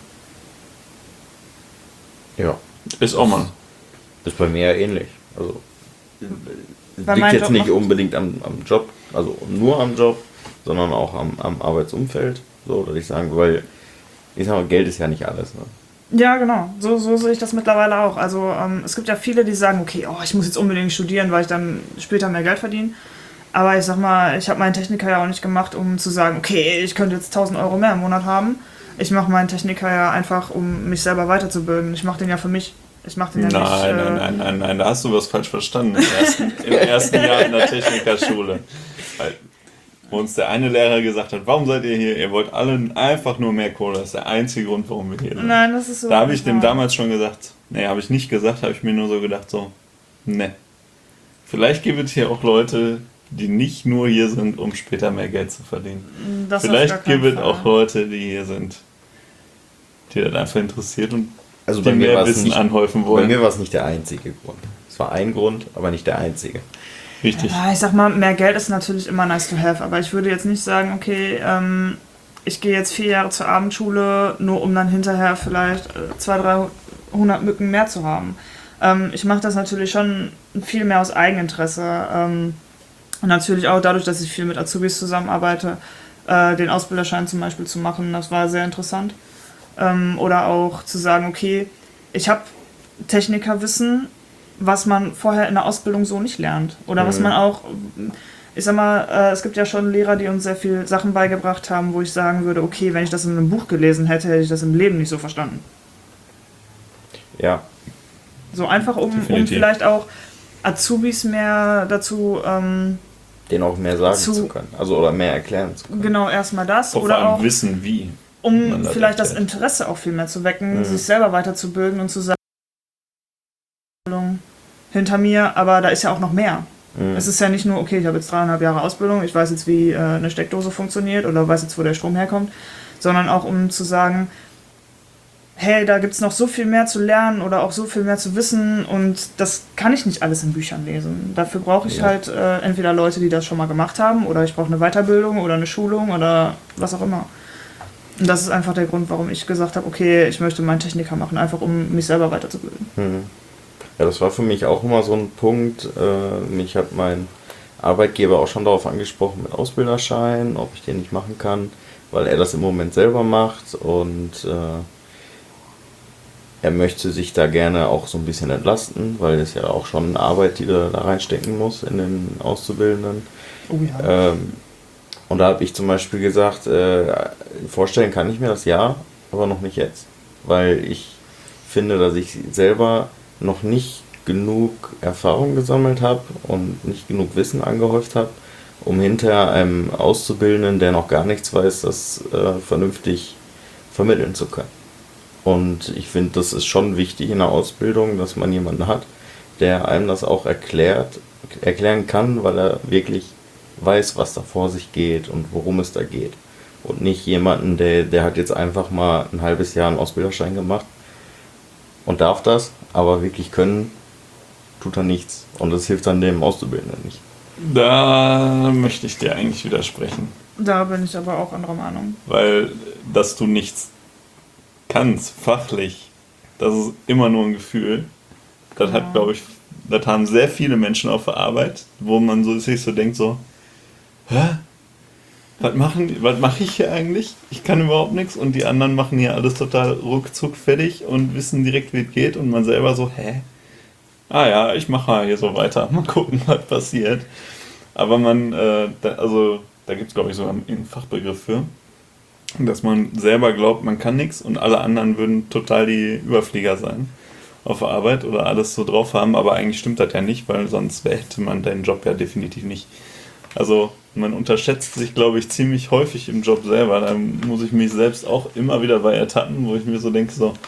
Ja. Ist auch mal. Das ist bei mir ja ähnlich. Also Weil liegt mein jetzt Job nicht macht- unbedingt am Job, also nur am Job, sondern auch am Arbeitsumfeld. So, dass ich sagen, weil ich sag mal, Geld ist ja nicht alles. Ne? Ja, genau. So sehe ich das mittlerweile auch. Also es gibt ja viele, die sagen, okay, ich muss jetzt unbedingt studieren, weil ich dann später mehr Geld verdiene. Aber ich sag mal, ich habe meinen Techniker ja auch nicht gemacht, um zu sagen, okay, ich könnte jetzt 1000 Euro mehr im Monat haben. Ich mache meinen Techniker ja einfach, um mich selber weiterzubilden. Ich mache den ja für mich. Ich mache den ja nicht... Nein, da hast du was falsch verstanden im ersten Jahr in der Technikerschule. Weil uns der eine Lehrer gesagt hat, warum seid ihr hier? Ihr wollt alle einfach nur mehr Kohle. Das ist der einzige Grund, warum wir hier sind. Nein, das ist so. Da habe ich dem damals schon gesagt, habe ich nicht gesagt, habe ich mir nur so gedacht, vielleicht gibt es hier auch Leute, die nicht nur hier sind, um später mehr Geld zu verdienen. Das auf Vielleicht gar keinen gibt es Fall. auch Leute, die hier sind, die das einfach interessiert und Also die bei mir mehr war es Wissen nicht, anhäufen bei wollen. mir war es nicht der einzige Grund. Es war ein Grund, aber nicht der einzige. Richtig. Ja, ich sag mal, mehr Geld ist natürlich immer nice to have, aber ich würde jetzt nicht sagen, okay, ich gehe jetzt 4 Jahre zur Abendschule, nur um dann hinterher vielleicht 200, 300 Mücken mehr zu haben. Ich mache das natürlich schon viel mehr aus Eigeninteresse. Und natürlich auch dadurch, dass ich viel mit Azubis zusammenarbeite, den Ausbilderschein zum Beispiel zu machen, das war sehr interessant. Oder auch zu sagen, okay, ich habe Technikerwissen, was man vorher in der Ausbildung so nicht lernt. Oder was man auch, ich sag mal, es gibt ja schon Lehrer, die uns sehr viel Sachen beigebracht haben, wo ich sagen würde, okay, wenn ich das in einem Buch gelesen hätte, hätte ich das im Leben nicht so verstanden. Ja, So einfach, um Definitiv. vielleicht auch Azubis mehr dazu denen auch mehr sagen zu können. Also oder mehr erklären zu können. Genau, erstmal das. Vor Oder allem auch wissen, wie. um vielleicht das Interesse auch viel mehr zu wecken, sich selber weiterzubilden und zu sagen, hinter mir, aber da ist ja auch noch mehr. Es ist ja nicht nur, okay, ich habe jetzt 3,5 Jahre Ausbildung, ich weiß jetzt, wie eine Steckdose funktioniert oder weiß jetzt, wo der Strom herkommt, sondern auch um zu sagen, hey, da gibt es noch so viel mehr zu lernen oder auch so viel mehr zu wissen und das kann ich nicht alles in Büchern lesen. Dafür brauche ich halt entweder Leute, die das schon mal gemacht haben oder ich brauche eine Weiterbildung oder eine Schulung oder was auch immer. Und das ist einfach der Grund, warum ich gesagt habe, okay, ich möchte meinen Techniker machen, einfach um mich selber weiterzubilden. Ja, das war für mich auch immer so ein Punkt. Mich hat mein Arbeitgeber auch schon darauf angesprochen mit Ausbilderschein, ob ich den nicht machen kann, weil er das im Moment selber macht und er möchte sich da gerne auch so ein bisschen entlasten, weil es ja auch schon eine Arbeit, die er da reinstecken muss in den Auszubildenden. Oh ja. Und da habe ich zum Beispiel gesagt, vorstellen kann ich mir das ja, aber noch nicht jetzt. Weil ich finde, dass ich selber noch nicht genug Erfahrung gesammelt habe und nicht genug Wissen angehäuft habe, um hinter einem Auszubildenden, der noch gar nichts weiß, das vernünftig vermitteln zu können. Und ich finde, das ist schon wichtig in der Ausbildung, dass man jemanden hat, der einem das auch erklären kann, weil er wirklich weiß, was da vor sich geht und worum es da geht. Und nicht jemanden, der hat jetzt einfach mal ein halbes Jahr einen Ausbilderschein gemacht und darf das, aber wirklich können tut er nichts. Und das hilft dann dem Auszubildenden nicht. Da möchte ich dir eigentlich widersprechen. Da bin ich aber auch anderer Meinung. Weil, dass du nichts kannst, fachlich, das ist immer nur ein Gefühl. Das hat, glaube ich, das haben sehr viele Menschen auf der Arbeit, wo man sich so denkt, so, hä? Was mache ich hier eigentlich? Ich kann überhaupt nichts und die anderen machen hier alles total ruckzuck fertig und wissen direkt, wie es geht und man selber so, hä? Ah ja, ich mache mal hier so weiter, mal gucken, was passiert. Aber da gibt es, glaube ich, sogar einen Fachbegriff für, dass man selber glaubt, man kann nichts und alle anderen würden total die Überflieger sein auf der Arbeit oder alles so drauf haben, aber eigentlich stimmt das ja nicht, weil sonst hätte man deinen Job ja definitiv nicht. Also man unterschätzt sich, glaube ich, ziemlich häufig im Job selber. Da muss ich mich selbst auch immer wieder bei ertappen, wo ich mir so denke, so,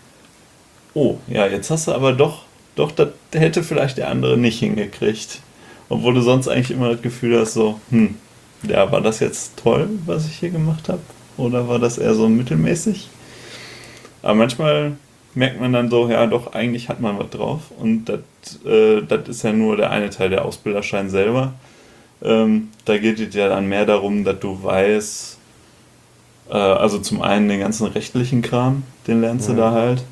oh, ja, jetzt hast du aber doch, das hätte vielleicht der andere nicht hingekriegt. Obwohl du sonst eigentlich immer das Gefühl hast, so, ja, war das jetzt toll, was ich hier gemacht habe? Oder war das eher so mittelmäßig? Aber manchmal merkt man dann so, ja doch, eigentlich hat man was drauf. Und das ist ja nur der eine Teil, der Ausbilderschein selber. Da geht es ja dann mehr darum, dass du weißt, also zum einen den ganzen rechtlichen Kram, den lernst du da halt.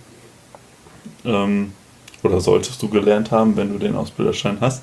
Oder solltest du gelernt haben, wenn du den Ausbilderschein hast.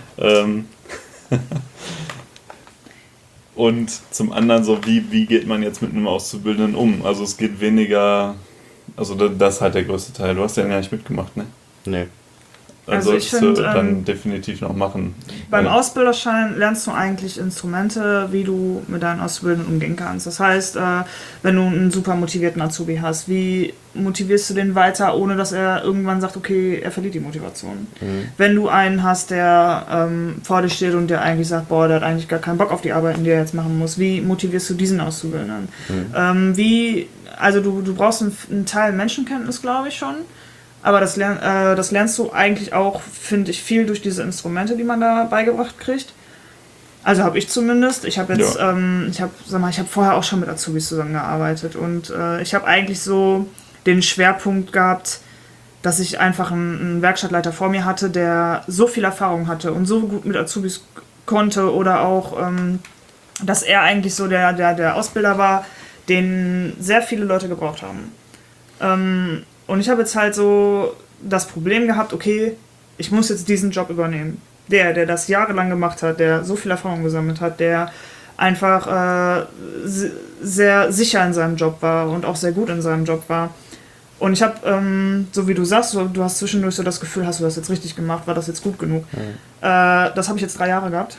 Und zum anderen so, wie geht man jetzt mit einem Auszubildenden um? Also es geht weniger, also das ist halt der größte Teil. Du hast ja gar nicht mitgemacht, ne? Nee. Also ich finde, dann definitiv noch machen. Beim Ausbilderschein lernst du eigentlich Instrumente, wie du mit deinen Auszubildenden umgehen kannst. Das heißt, wenn du einen super motivierten Azubi hast, wie motivierst du den weiter, ohne dass er irgendwann sagt, okay, er verliert die Motivation. Wenn du einen hast, der vor dir steht und der eigentlich sagt, boah, der hat eigentlich gar keinen Bock auf die Arbeiten, die er jetzt machen muss, wie motivierst du diesen Auszubildenden? Also du brauchst einen Teil Menschenkenntnis, glaube ich schon. Aber das lernst du eigentlich auch, finde ich, viel durch diese Instrumente, die man da beigebracht kriegt. Also habe ich zumindest. Ich habe jetzt, ich habe vorher auch schon mit Azubis zusammengearbeitet und ich habe eigentlich so den Schwerpunkt gehabt, dass ich einfach einen Werkstattleiter vor mir hatte, der so viel Erfahrung hatte und so gut mit Azubis konnte oder auch, dass er eigentlich so der Ausbilder war, den sehr viele Leute gebraucht haben. Und ich habe jetzt halt so das Problem gehabt, okay, ich muss jetzt diesen Job übernehmen. Der das jahrelang gemacht hat, der so viel Erfahrung gesammelt hat, der einfach sehr sicher in seinem Job war und auch sehr gut in seinem Job war. Und ich habe, so wie du sagst, du hast zwischendurch so das Gefühl, hast du das jetzt richtig gemacht, war das jetzt gut genug? Das habe ich jetzt 3 Jahre gehabt.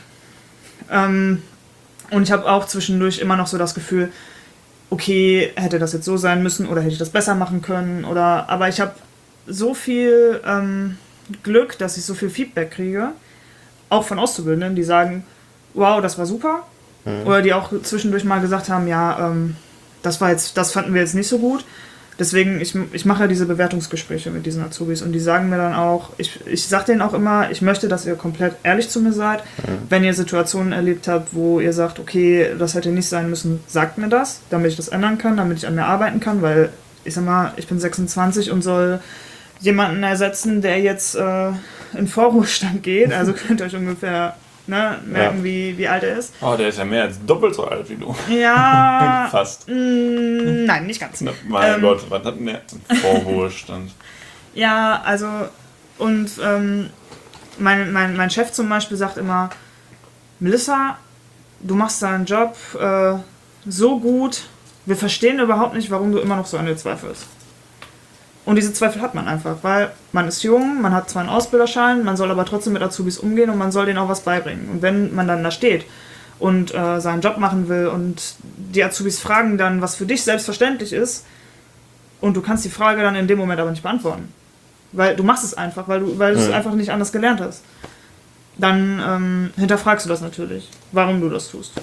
Und ich habe auch zwischendurch immer noch so das Gefühl, okay, hätte das jetzt so sein müssen oder hätte ich das besser machen können aber ich habe so viel Glück, dass ich so viel Feedback kriege, auch von Auszubildenden, die sagen, wow, das war super. Oder die auch zwischendurch mal gesagt haben, ja, das fanden wir jetzt nicht so gut. Deswegen, ich mache ja diese Bewertungsgespräche mit diesen Azubis und die sagen mir dann auch, ich sage denen auch immer, ich möchte, dass ihr komplett ehrlich zu mir seid. Wenn ihr Situationen erlebt habt, wo ihr sagt, okay, das hätte nicht sein müssen, sagt mir das, damit ich das ändern kann, damit ich an mir arbeiten kann, weil ich sag mal, ich bin 26 und soll jemanden ersetzen, der jetzt in Vorruhestand geht. Also könnt ihr euch ungefähr merken, wie alt er ist. Oh, der ist ja mehr als doppelt so alt wie du. Ja. Fast. Nein, nicht ganz. Mein Gott, was hat denn der Vorruhestand? Ja, also, und mein Chef zum Beispiel sagt immer, Melissa, du machst deinen Job so gut, wir verstehen überhaupt nicht, warum du immer noch so an dir zweifelst. Und diese Zweifel hat man einfach, weil man ist jung, man hat zwar einen Ausbilderschein, man soll aber trotzdem mit Azubis umgehen und man soll denen auch was beibringen. Und wenn man dann da steht und seinen Job machen will und die Azubis fragen dann, was für dich selbstverständlich ist, und du kannst die Frage dann in dem Moment aber nicht beantworten, weil du machst es einfach, weil du es einfach nicht anders gelernt hast, dann hinterfragst du das natürlich, warum du das tust.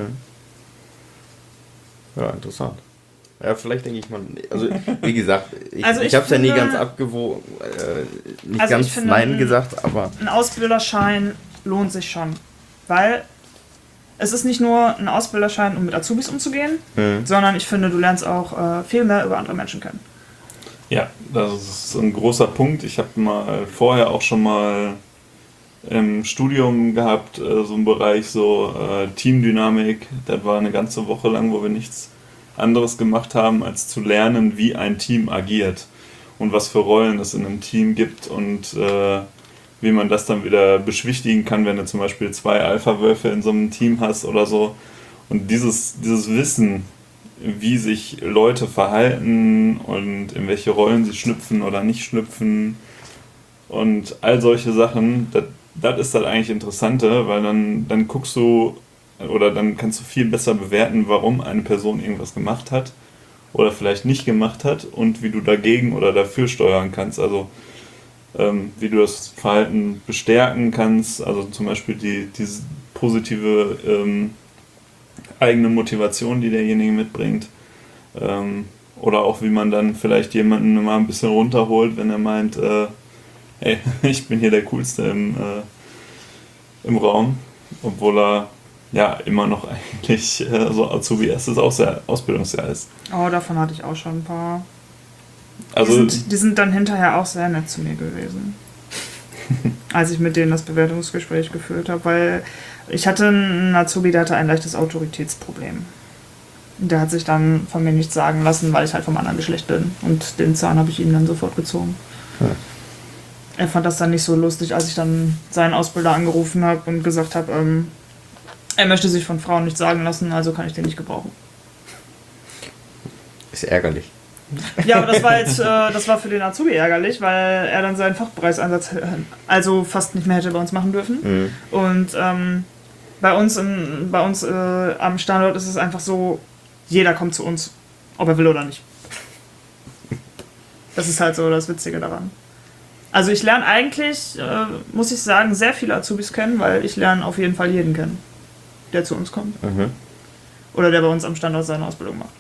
Ja, interessant. Ja, vielleicht denke ich mal, also wie gesagt, ich Also habe es ja nie ganz abgewogen, nicht Also ich ganz finde, nein gesagt, aber Ein Ausbilderschein lohnt sich schon, weil es ist nicht nur ein Ausbilderschein, um mit Azubis umzugehen, sondern ich finde, du lernst auch viel mehr über andere Menschen kennen. Ja, das ist ein großer Punkt. Ich habe mal vorher auch schon mal im Studium gehabt, so einen Bereich, so Teamdynamik. Das war eine ganze Woche lang, wo wir nichts anderes gemacht haben, als zu lernen, wie ein Team agiert und was für Rollen es in einem Team gibt und wie man das dann wieder beschwichtigen kann, wenn du zum Beispiel 2 Alpha-Wölfe in so einem Team hast oder so. Und dieses Wissen, wie sich Leute verhalten und in welche Rollen sie schlüpfen oder nicht schlüpfen und all solche Sachen, das ist das eigentlich Interessante, weil dann guckst du oder dann kannst du viel besser bewerten, warum eine Person irgendwas gemacht hat oder vielleicht nicht gemacht hat und wie du dagegen oder dafür steuern kannst. Also wie du das Verhalten bestärken kannst, also zum Beispiel diese positive eigene Motivation, die derjenige mitbringt. Oder auch wie man dann vielleicht jemanden mal ein bisschen runterholt, wenn er meint, hey, ich bin hier der Coolste im Raum, obwohl er ja immer noch eigentlich so Azubi erstes Ausbildungsjahr ist. Oh, davon hatte ich auch schon ein paar. Also, Die sind dann hinterher auch sehr nett zu mir gewesen, als ich mit denen das Bewertungsgespräch geführt habe, weil ich hatte einen Azubi, der hatte ein leichtes Autoritätsproblem. Der hat sich dann von mir nichts sagen lassen, weil ich halt vom anderen Geschlecht bin. Und den Zahn habe ich ihm dann sofort gezogen. Ja. Er fand das dann nicht so lustig, als ich dann seinen Ausbilder angerufen habe und gesagt habe, er möchte sich von Frauen nichts sagen lassen, also kann ich den nicht gebrauchen. ist ärgerlich. Ja, aber das war für den Azubi ärgerlich, weil er dann seinen Fachbereichseinsatz also fast nicht mehr hätte bei uns machen dürfen. Und bei uns am Standort ist es einfach so, jeder kommt zu uns, ob er will oder nicht. Das ist halt so das Witzige daran. Also ich lerne eigentlich, muss ich sagen, sehr viele Azubis kennen, weil ich lerne auf jeden Fall jeden kennen, der zu uns kommt. Oder der bei uns am Standort seine Ausbildung macht.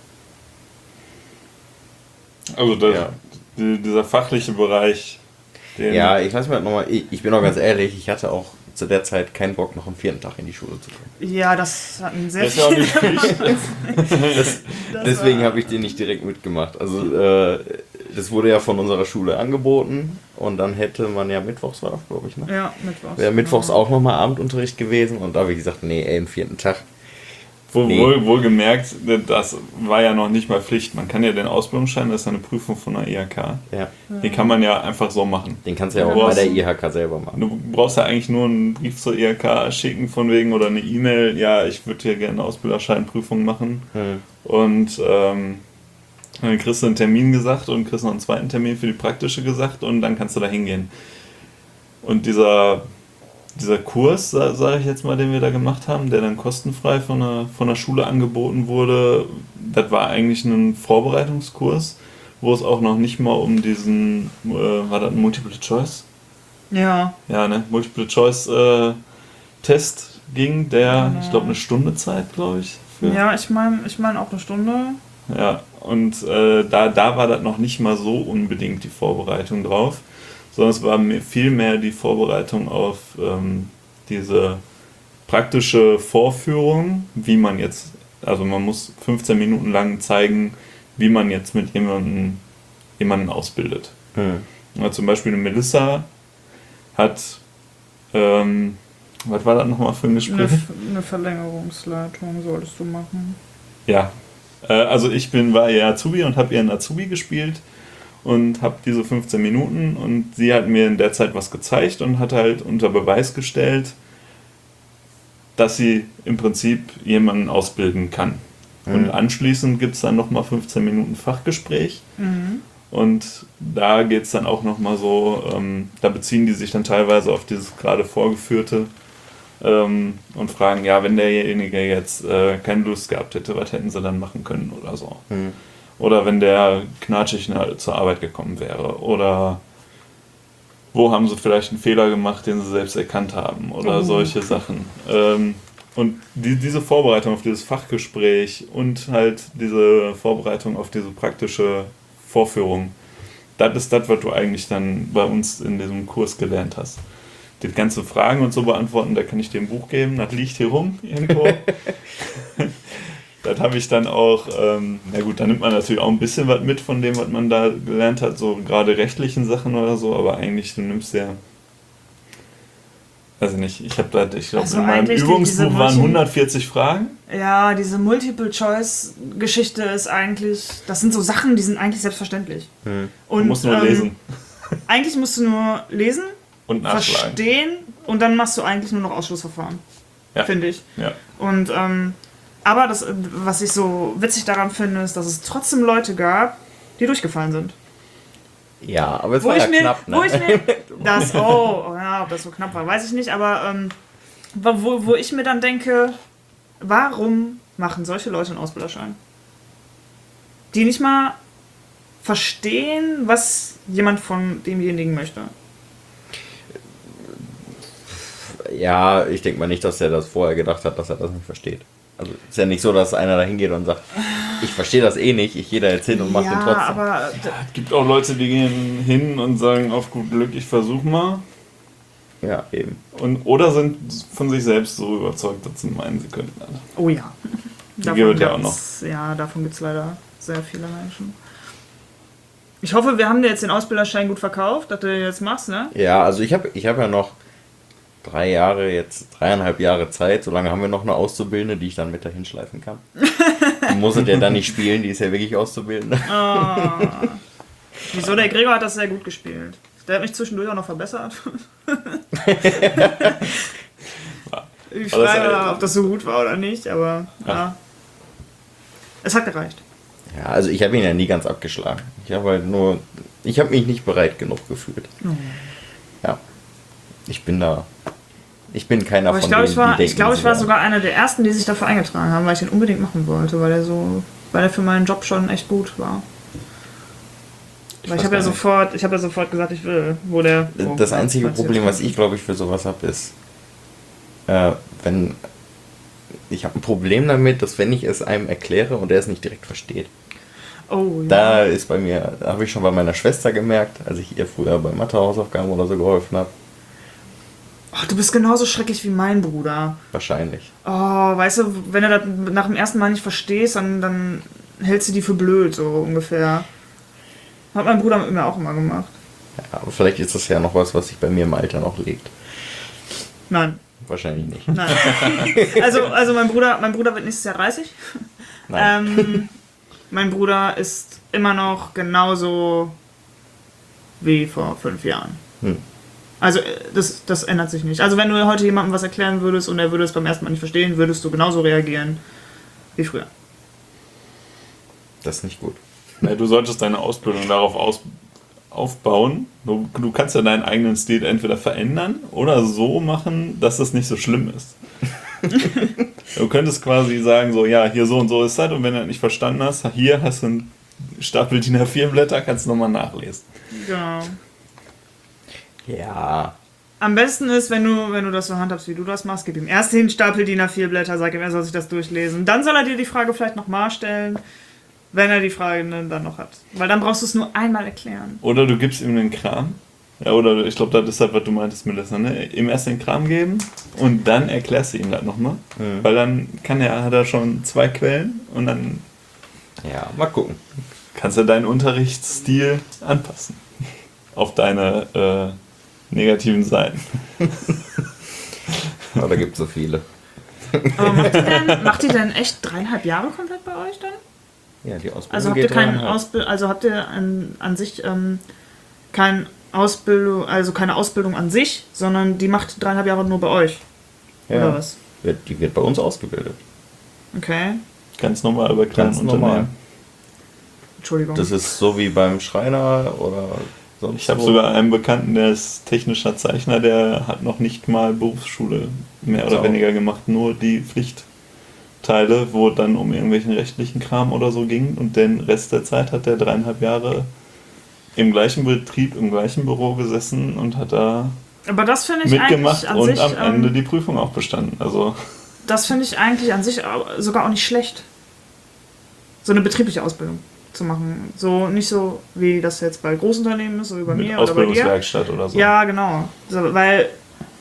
Also dieser fachliche Bereich. Ja, ich weiß mal nochmal, ich bin auch ganz ehrlich, ich hatte auch zu der Zeit keinen Bock, noch am 4. Tag in die Schule zu kommen. Ja, das hatten sehr Das ist auch nicht Deswegen habe ich den nicht direkt mitgemacht. Also das wurde ja von unserer Schule angeboten und dann hätte man ja mittwochs, war das glaube ich, ne? Ja, mittwochs. Wäre mittwochs auch nochmal Abendunterricht gewesen und da habe ich gesagt, nee, ey, am 4. Tag. Wohlgemerkt, das war ja noch nicht mal Pflicht. Man kann ja den Ausbildungsschein, das ist eine Prüfung von der IHK. Ja. Den kann man ja einfach so machen. Den kannst du ja auch bei der IHK selber machen. Du brauchst ja eigentlich nur einen Brief zur IHK schicken von wegen oder eine E-Mail, ja, ich würde hier gerne eine Ausbilderscheinprüfung machen. Und dann kriegst du einen Termin gesagt und kriegst noch einen zweiten Termin für die praktische gesagt und dann kannst du da hingehen. Und dieser Kurs, sage ich jetzt mal, den wir da gemacht haben, der dann kostenfrei von der Schule angeboten wurde, das war eigentlich ein Vorbereitungskurs, wo es auch noch nicht mal um diesen, war das ein Multiple Choice? Ja. Ja, ne? Multiple-Choice-Test ging, der, Genau. ich glaube, eine Stunde Zeit, glaube ich. Ja, ich mein auch eine Stunde. Ja, und da war das noch nicht mal so unbedingt die Vorbereitung drauf, sondern es war viel mehr die Vorbereitung auf diese praktische Vorführung, wie man jetzt, also man muss 15 Minuten lang zeigen, wie man jetzt mit jemanden ausbildet. Ja, zum Beispiel eine Melissa hat, was war das nochmal für ein Gespräch? Eine Verlängerungsleitung solltest du machen. Ja, also war ihr Azubi und habe ihren Azubi gespielt und habe diese 15 Minuten und sie hat mir in der Zeit was gezeigt und hat halt unter Beweis gestellt, dass sie im Prinzip jemanden ausbilden kann. Und anschließend gibt es dann nochmal 15 Minuten Fachgespräch. Und da geht es dann auch nochmal so, da beziehen die sich dann teilweise auf dieses gerade Vorgeführte und fragen, ja, wenn derjenige jetzt keine Lust gehabt hätte, was hätten sie dann machen können oder so. Oder wenn der knatschig zur Arbeit gekommen wäre. Oder wo haben sie vielleicht einen Fehler gemacht, den sie selbst erkannt haben. Oder solche Sachen. Und diese Vorbereitung auf dieses Fachgespräch und halt diese Vorbereitung auf diese praktische Vorführung, das ist das, was du eigentlich dann bei uns in diesem Kurs gelernt hast. Die ganzen Fragen und so beantworten, da kann ich dir ein Buch geben, das liegt hier rum irgendwo. Das habe ich dann auch, na gut, da nimmt man natürlich auch ein bisschen was mit von dem, was man da gelernt hat, so gerade rechtlichen Sachen oder so, aber eigentlich, du nimmst ja, weiß ich nicht, ich glaube, Also in meinem eigentlich Übungsbuch waren 140 Fragen. Ja, diese Multiple-Choice-Geschichte ist eigentlich, das sind so Sachen, die sind eigentlich selbstverständlich. Und, Du musst nur lesen Eigentlich musst du nur lesen, und nachschlagen. verstehen und dann machst du eigentlich nur noch Ausschlussverfahren, Ja. finde ich. Ja. Und, aber das, was ich so witzig daran finde, ist, dass es trotzdem Leute gab, die durchgefallen sind. Ja, aber es war ja knapp, ne? Wo ich mir das, ja, ob das so knapp war, weiß ich nicht, aber wo ich mir dann denke, warum machen solche Leute einen Ausbilderschein? Die nicht mal verstehen, was jemand von demjenigen möchte. Ja, ich denke mal nicht, dass er das vorher gedacht hat, dass er das nicht versteht. Also ist ja nicht so, dass einer da hingeht und sagt, ich verstehe das eh nicht, ich gehe da jetzt hin und mache den trotzdem. Aber Es gibt auch Leute, die gehen hin und sagen, auf gut Glück, ich versuche mal. Ja, eben. Oder sind von sich selbst so überzeugt, dass sie meinen, sie könnten das. oh ja. Die gibt es ja auch noch. Ja, davon gibt es leider sehr viele Menschen. Ich hoffe, wir haben dir jetzt den Ausbilderschein gut verkauft, dass du den jetzt machst, ne? Ja, also ich hab ja noch 3,5 Jahre Zeit. So lange haben wir noch eine Auszubildende, die ich dann mit dahin schleifen kann. Die muss ja dann nicht spielen, die ist ja wirklich Auszubildende. Wieso? Der Gregor hat das sehr gut gespielt. Der hat mich zwischendurch auch noch verbessert. Ich frage, ob das so gut war oder nicht, aber ja. Es hat gereicht. Ja, also ich habe ihn ja nie ganz abgeschlagen. Ich habe mich nicht bereit genug gefühlt. Ja. Ich bin keiner Aber von denen, die denken, ich war sogar einer der ersten, die sich dafür eingetragen haben, weil ich den unbedingt machen wollte, weil er für meinen Job schon echt gut war. Weil ich habe ja sofort gesagt, ich will, das einzige Problem, was ich glaube ich für sowas habe, ist, wenn ich habe ein Problem damit, dass wenn ich es einem erkläre und er es nicht direkt versteht. Oh, ja. Da habe ich schon bei meiner Schwester gemerkt, als ich ihr früher bei Mathe-Hausaufgaben oder so geholfen habe. Oh, du bist genauso schrecklich wie mein Bruder. Wahrscheinlich. Oh, weißt du, wenn du das nach dem ersten Mal nicht verstehst, dann hältst du die für blöd, so ungefähr. Hat mein Bruder mit mir auch immer gemacht. Ja, aber vielleicht ist das ja noch was sich bei mir im Alter noch legt. Nein. Wahrscheinlich nicht. Nein. Also mein Bruder wird nächstes Jahr 30. Nein. Mein Bruder ist immer noch genauso wie vor 5 Jahren. Also das ändert sich nicht. Also wenn du heute jemandem was erklären würdest und er würde es beim ersten Mal nicht verstehen, würdest du genauso reagieren wie früher. Das ist nicht gut. Ja, du solltest deine Ausbildung darauf aufbauen. Du kannst ja deinen eigenen Stil entweder verändern oder so machen, dass das nicht so schlimm ist. Du könntest quasi sagen, so, ja, hier so und so ist das, und wenn du das nicht verstanden hast, hier hast du einen Stapel DIN A4 Blätter, kannst du nochmal nachlesen. Genau. Ja. Am besten ist, wenn du das so handhabst, wie du das machst, gib ihm erst den Stapel DIN A4 Blätter, sag ihm, er soll sich das durchlesen. Dann soll er dir die Frage vielleicht nochmal stellen, wenn er die Frage dann noch hat. Weil dann brauchst du es nur einmal erklären. Oder du gibst ihm den Kram. Ja, oder ich glaube, das ist halt, was du meintest, Melissa, ne? Ihm erst den Kram geben und dann erklärst du ihm das nochmal. Mhm. Weil dann hat er schon 2 Quellen und dann Ja, mal gucken. kannst du deinen Unterrichtsstil anpassen. Auf deine negativen Seiten. Aber da gibt es so viele. Aber macht ihr denn echt 3,5 Jahre komplett bei euch dann? Ja, die Ausbildung Also habt ihr an sich keine Ausbildung an sich, sondern die macht 3,5 Jahre nur bei euch? Ja. Oder was? Die wird bei uns ausgebildet. Okay. Ganz normal bei kleinen Ganz normal. Unternehmen. Entschuldigung. Das ist so wie beim Schreiner oder sonst Ich habe wo. sogar einen Bekannten, der ist technischer Zeichner, der hat noch nicht mal Berufsschule mehr oder So. weniger gemacht, nur die Pflichtteile, wo dann um irgendwelchen rechtlichen Kram oder so ging und den Rest der Zeit hat er 3,5 Jahre im gleichen Betrieb, im gleichen Büro gesessen und hat da Aber das finde ich mitgemacht eigentlich an und sich, am Ende die Prüfung auch bestanden. Also das finde ich eigentlich an sich sogar auch nicht schlecht. So eine betriebliche Ausbildung zu machen. So nicht so, wie das jetzt bei Großunternehmen ist, so wie bei mit mir oder bei dir. Ausbildungswerkstatt oder so. Ja, genau. So, weil,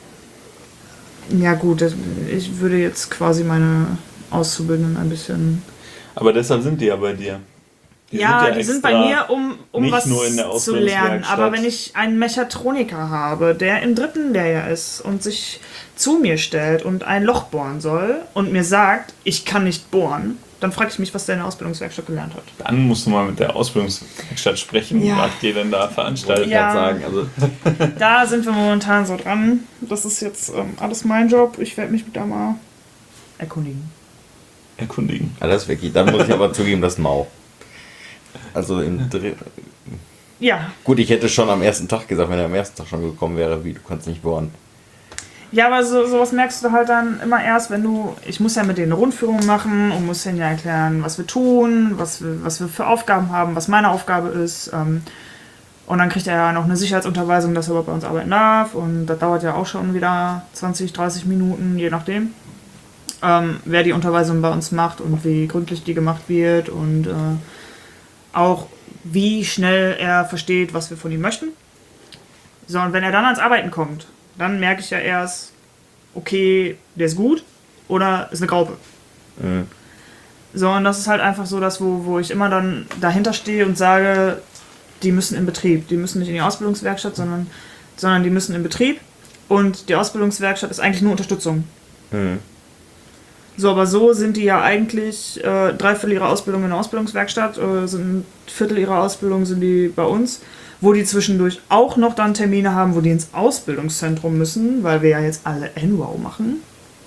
ja gut, ich würde jetzt quasi meine Auszubildenden ein bisschen... Aber deshalb sind die ja bei dir. Die sind bei mir, um nicht was nur in der zu lernen. Ausbildungswerkstatt. Aber wenn ich einen Mechatroniker habe, der im 3. Lehrjahr ist und sich zu mir stellt und ein Loch bohren soll und mir sagt, ich kann nicht bohren, dann frage ich mich, was der in der Ausbildungswerkstatt gelernt hat. Dann musst du mal mit der Ausbildungswerkstatt sprechen, Ja. was die denn da Wollte veranstaltet. ich Ja. gerade sagen. Also, Da sind wir momentan so dran. Das ist jetzt alles mein Job. Ich werde mich da mal erkundigen. Erkundigen. ja, das ist wirklich. Dann muss ich aber zugeben, das ist mau. Also Ja. gut, ich hätte schon am ersten Tag gesagt, wenn er am ersten Tag schon gekommen wäre, wie du kannst nicht bohren. Ja, aber sowas merkst du halt dann immer erst, wenn du... Ich muss ja mit denen eine Rundführung machen und muss denen ja erklären, was wir tun, was wir für Aufgaben haben, was meine Aufgabe ist. Und dann kriegt er ja noch eine Sicherheitsunterweisung, dass er überhaupt bei uns arbeiten darf. Und das dauert ja auch schon wieder 20, 30 Minuten, je nachdem, wer die Unterweisung bei uns macht und wie gründlich die gemacht wird und auch wie schnell er versteht, was wir von ihm möchten. So, und wenn er dann ans Arbeiten kommt, dann merke ich ja erst, okay, der ist gut oder ist eine Graupe. Mhm. So, und das ist halt einfach so, dass wo ich immer dann dahinter stehe und sage, die müssen in Betrieb. Die müssen nicht in die Ausbildungswerkstatt, sondern die müssen in Betrieb. Und die Ausbildungswerkstatt ist eigentlich nur Unterstützung. Mhm. So, aber so sind die ja eigentlich 3/4 ihrer Ausbildung in der Ausbildungswerkstatt, sind 1/4 ihrer Ausbildung sind die bei uns, wo die zwischendurch auch noch dann Termine haben, wo die ins Ausbildungszentrum müssen, weil wir ja jetzt alle NWOW machen.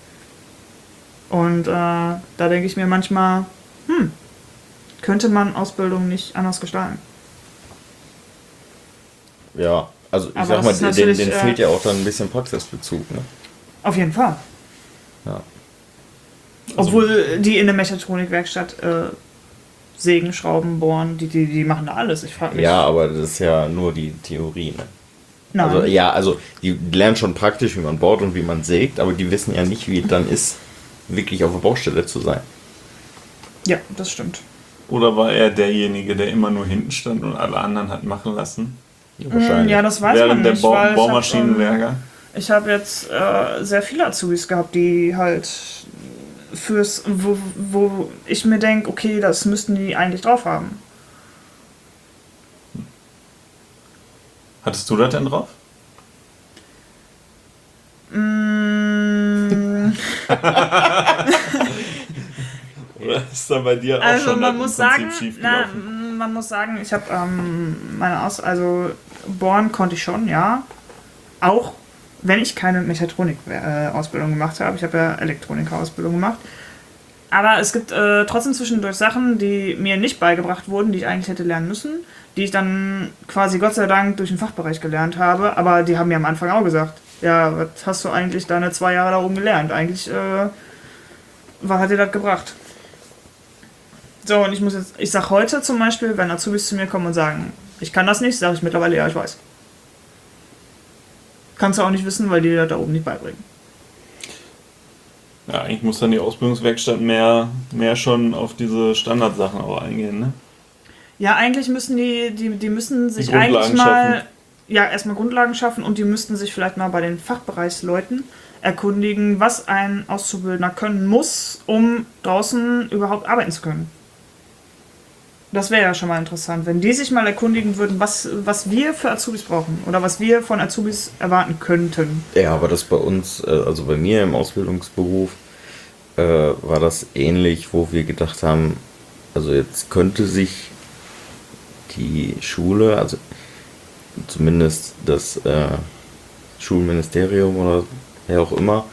Und da denke ich mir manchmal, könnte man Ausbildung nicht anders gestalten. Ja, also ich Aber sag das mal, ist natürlich, denen fehlt ja auch dann ein bisschen Praxisbezug, ne? Auf jeden Fall. Ja. Obwohl die in der Mechatronikwerkstatt sägen, schrauben, bohren, die machen da alles. Ich frage mich. Ja, aber das ist ja nur die Theorie, ne? Nein. Also ja, also die lernen schon praktisch, wie man bohrt und wie man sägt, aber die wissen ja nicht, wie es dann ist, wirklich auf der Baustelle zu sein. Ja, das stimmt. Oder war er derjenige, der immer nur hinten stand und alle anderen hat machen lassen? Wahrscheinlich. Ja, das weiß man Während der nicht, weil Bohrmaschinenwerker? ich habe jetzt sehr viele Azubis gehabt, die halt wo ich mir denke, okay, das müssten die eigentlich drauf haben. Hattest du das denn drauf? Oder ist da bei dir auch Also schon man das muss im Prinzip sagen, schief na, gelaufen? man muss sagen, ich habe also bohren konnte ich schon, ja. Auch wenn ich keine Mechatronik-Ausbildung gemacht habe. Ich habe ja Elektroniker-Ausbildung gemacht. Aber es gibt trotzdem zwischendurch Sachen, die mir nicht beigebracht wurden, die ich eigentlich hätte lernen müssen, die ich dann quasi Gott sei Dank durch den Fachbereich gelernt habe. Aber die haben mir am Anfang auch gesagt, ja, was hast du eigentlich deine 2 Jahre da oben gelernt? Eigentlich, was hat dir das gebracht? So, und ich sag heute zum Beispiel, wenn Azubis zu mir kommen und sagen, ich kann das nicht, sage ich mittlerweile, ja, ich weiß. Kannst du auch nicht wissen, weil die das da oben nicht beibringen. Ja, eigentlich muss dann die Ausbildungswerkstatt mehr schon auf diese Standardsachen auch eingehen, ne? Ja, eigentlich müssen die müssen sich Grundlagen eigentlich mal schaffen. ja erstmal Grundlagen schaffen und die müssten sich vielleicht mal bei den Fachbereichsleuten erkundigen, was ein Auszubildender können muss, um draußen überhaupt arbeiten zu können. Das wäre ja schon mal interessant, wenn die sich mal erkundigen würden, was wir für Azubis brauchen oder was wir von Azubis erwarten könnten. Ja, aber das bei uns, also bei mir im Ausbildungsberuf, war das ähnlich, wo wir gedacht haben, also jetzt könnte sich die Schule, also zumindest das Schulministerium oder wer auch immer,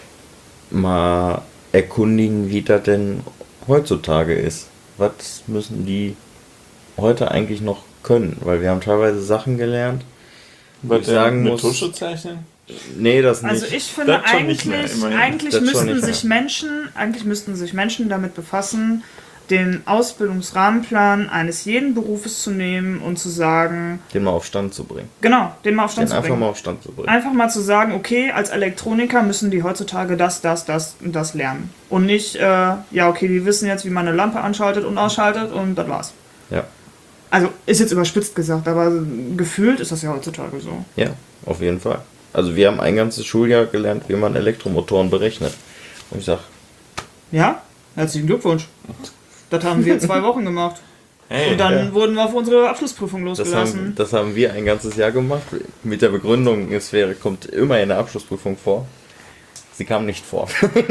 mal erkundigen, wie das denn heutzutage ist. Was müssen die heute eigentlich noch können? Weil wir haben teilweise Sachen gelernt, wo ich sagen mit muss... Tusche zeichnen? Nee, das nicht. Also ich finde Das schon nicht mehr, immerhin. eigentlich Das schon müssten sich Menschen damit befassen, den Ausbildungsrahmenplan eines jeden Berufes zu nehmen und zu sagen, Den mal auf Stand zu bringen. genau, den mal auf Stand Den zu einfach bringen. mal auf Stand zu bringen. Einfach mal zu sagen, okay, als Elektroniker müssen die heutzutage das und das lernen. Und nicht, ja, okay, die wissen jetzt, wie man eine Lampe anschaltet und ausschaltet und das war's. Ja. Also, ist jetzt überspitzt gesagt, aber gefühlt ist das ja heutzutage so. Ja, auf jeden Fall. Also wir haben ein ganzes Schuljahr gelernt, wie man Elektromotoren berechnet. Und ich sag, Ja, herzlichen Glückwunsch. Das haben wir 2 Wochen gemacht. Hey, Und dann ja. wurden wir auf unsere Abschlussprüfung losgelassen. das haben wir ein ganzes Jahr gemacht. Mit der Begründung, kommt immer in der Abschlussprüfung vor. Sie kam nicht vor.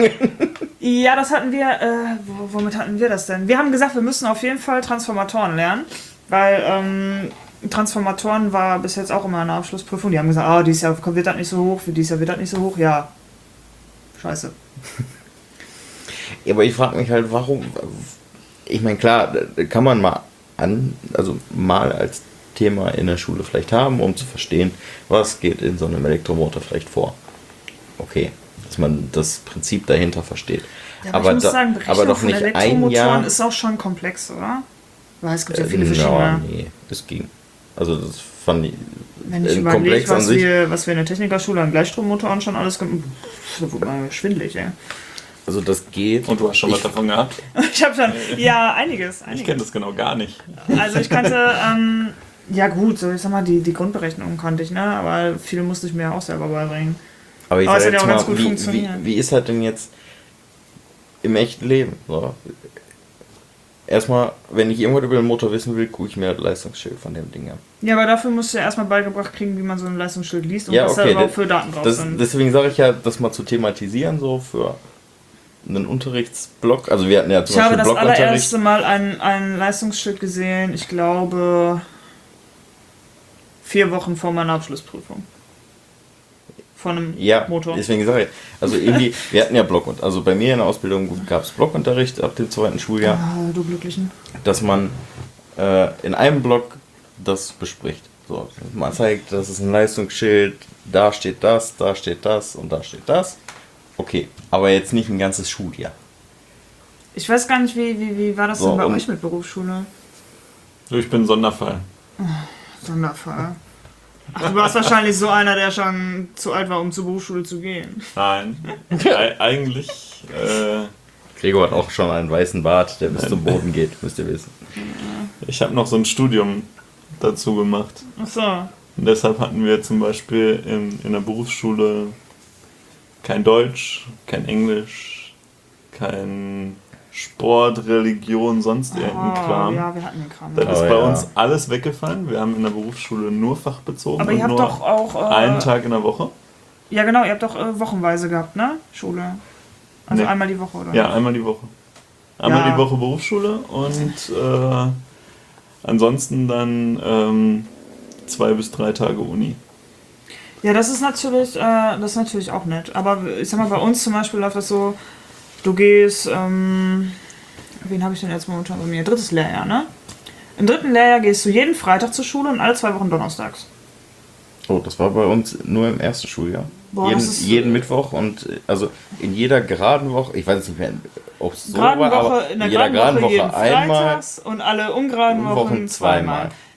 Ja, das hatten wir, womit hatten wir das denn? Wir haben gesagt, wir müssen auf jeden Fall Transformatoren lernen, weil Transformatoren war bis jetzt auch immer eine Abschlussprüfung. Die haben gesagt, dieses Jahr wird das nicht so hoch, für dieses Jahr wird das nicht so hoch. Ja, scheiße. Ja, aber ich frage mich halt, warum... Ich meine, klar, kann man mal mal als Thema in der Schule vielleicht haben, um zu verstehen, was geht in so einem Elektromotor vielleicht vor. Okay, dass man das Prinzip dahinter versteht. Ja, aber ich muss sagen, Berechnung aber doch von nicht ein Elektromotoren Jahr. ist auch schon komplex, oder? Weil es gibt ja viele verschiedene. Ja, nee, das ging. Also das fand ich Wenn ich überlege, komplex an was sich. wir in der Technikerschule an Gleichstrommotoren schon alles gemacht haben, da wurde mal schwindelig, ey. Also das geht. Und du hast schon was davon gehabt? Ich habe schon, ja, einiges. Ich kenne das genau gar nicht. Also ich kannte, ja gut, so ich sag mal, die Grundberechnungen konnte ich, ne? Aber viele musste ich mir auch selber beibringen. Aber ich Aber es sag hat ja jetzt auch ganz mal, gut funktioniert. wie ist das denn jetzt im echten Leben? So. Erstmal, wenn ich irgendwas über den Motor wissen will, gucke ich mir das Leistungsschild von dem Ding an. Ja, aber dafür musst du ja erstmal beigebracht kriegen, wie man so ein Leistungsschild liest und Ja, was da okay, überhaupt für Daten drauf sind. deswegen sage ich ja, das mal zu thematisieren, so für einen Unterrichtsblock. Also wir hatten ja zum Ich habe Beispiel das Blockunterricht. allererste Mal ein Leistungsschild gesehen, ich glaube 4 Wochen vor meiner Abschlussprüfung. Von einem Ja, Motor. deswegen sage ich, also irgendwie, wir hatten ja Blockunterricht. Also bei mir in der Ausbildung gab es Blockunterricht ab dem 2. Schuljahr, Ah, du Glücklichen. dass man in einem Block das bespricht. So, man zeigt, das ist ein Leistungsschild, da steht das und da steht das. Okay, aber jetzt nicht ein ganzes Schuljahr. Ich weiß gar nicht, wie war das So, denn bei und- euch mit Berufsschule? Ich bin ein Sonderfall. Sonderfall. Ach, du warst wahrscheinlich so einer, der schon zu alt war, um zur Berufsschule zu gehen. Nein, eigentlich, Gregor hat auch schon einen weißen Bart, der bis zum Boden geht, müsst ihr wissen. ich habe noch so ein Studium dazu gemacht. Ach so. Und deshalb hatten wir zum Beispiel in der Berufsschule kein Deutsch, kein Englisch, kein Sport, Religion, sonst irgendein Kram. Ja, wir hatten den Kram. Das Ja. ist Oh, bei ja. uns alles weggefallen. Wir haben in der Berufsschule nur fachbezogen Aber ihr und habt nur doch auch. einen Tag in der Woche. Ja, genau, ihr habt doch wochenweise gehabt, ne? Schule. Also Nee. einmal die Woche, oder? Ja, einmal die Woche. Einmal Ja. die Woche Berufsschule und ansonsten dann 2 bis 3 Tage Uni. Ja, das ist natürlich auch nett. Aber ich sag mal, bei uns zum Beispiel läuft das so, du gehst, wen habe ich denn jetzt momentan bei mir? 3. Lehrjahr, ne? Im 3. Lehrjahr gehst du jeden Freitag zur Schule und alle 2 Wochen donnerstags. Oh, das war bei uns nur im ersten Schuljahr. Boah, das ist- jeden Mittwoch und also in jeder geraden Woche, ich weiß jetzt nicht mehr, ob es so Geraden war, Woche, aber in der jeder geraden Woche jeden einmal, Freitags und alle ungeraden Wochen zweimal.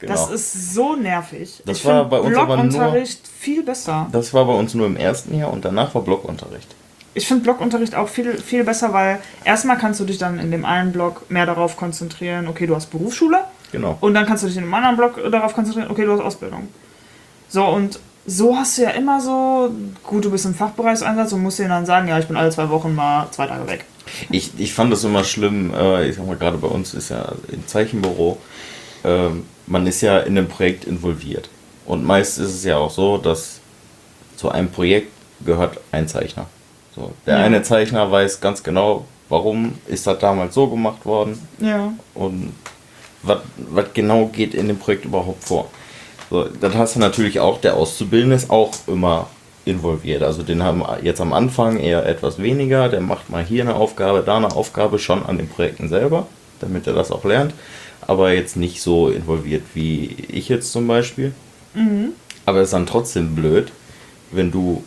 Genau. Das ist so nervig. Das ich war find bei uns aber nur- Blockunterricht viel besser. Das war bei uns nur im ersten Jahr und danach war Blockunterricht. Ich finde Blockunterricht auch viel, viel besser, weil erstmal kannst du dich dann in dem einen Block mehr darauf konzentrieren, okay, du hast Berufsschule. Genau. Und dann kannst du dich in einem anderen Block darauf konzentrieren, okay, du hast Ausbildung. So, und so hast du ja immer so, gut, du bist im Fachbereichseinsatz und musst denen dann sagen, ja, ich bin alle 2 Wochen mal 2 Tage weg. Ich fand das immer schlimm, ich sag mal, gerade bei uns ist ja im Zeichenbüro, man ist ja in einem Projekt involviert. Und meist ist es ja auch so, dass zu einem Projekt gehört ein Zeichner. So, der Ja. eine Zeichner weiß ganz genau, warum ist das damals so gemacht worden Ja. und was genau geht in dem Projekt überhaupt vor. So, dann hast du natürlich auch, der Auszubildende ist auch immer involviert. Also den haben wir jetzt am Anfang eher etwas weniger, der macht mal hier eine Aufgabe, da eine Aufgabe, schon an den Projekten selber, damit er das auch lernt, aber jetzt nicht so involviert wie ich jetzt zum Beispiel. Aber es ist dann trotzdem blöd, wenn du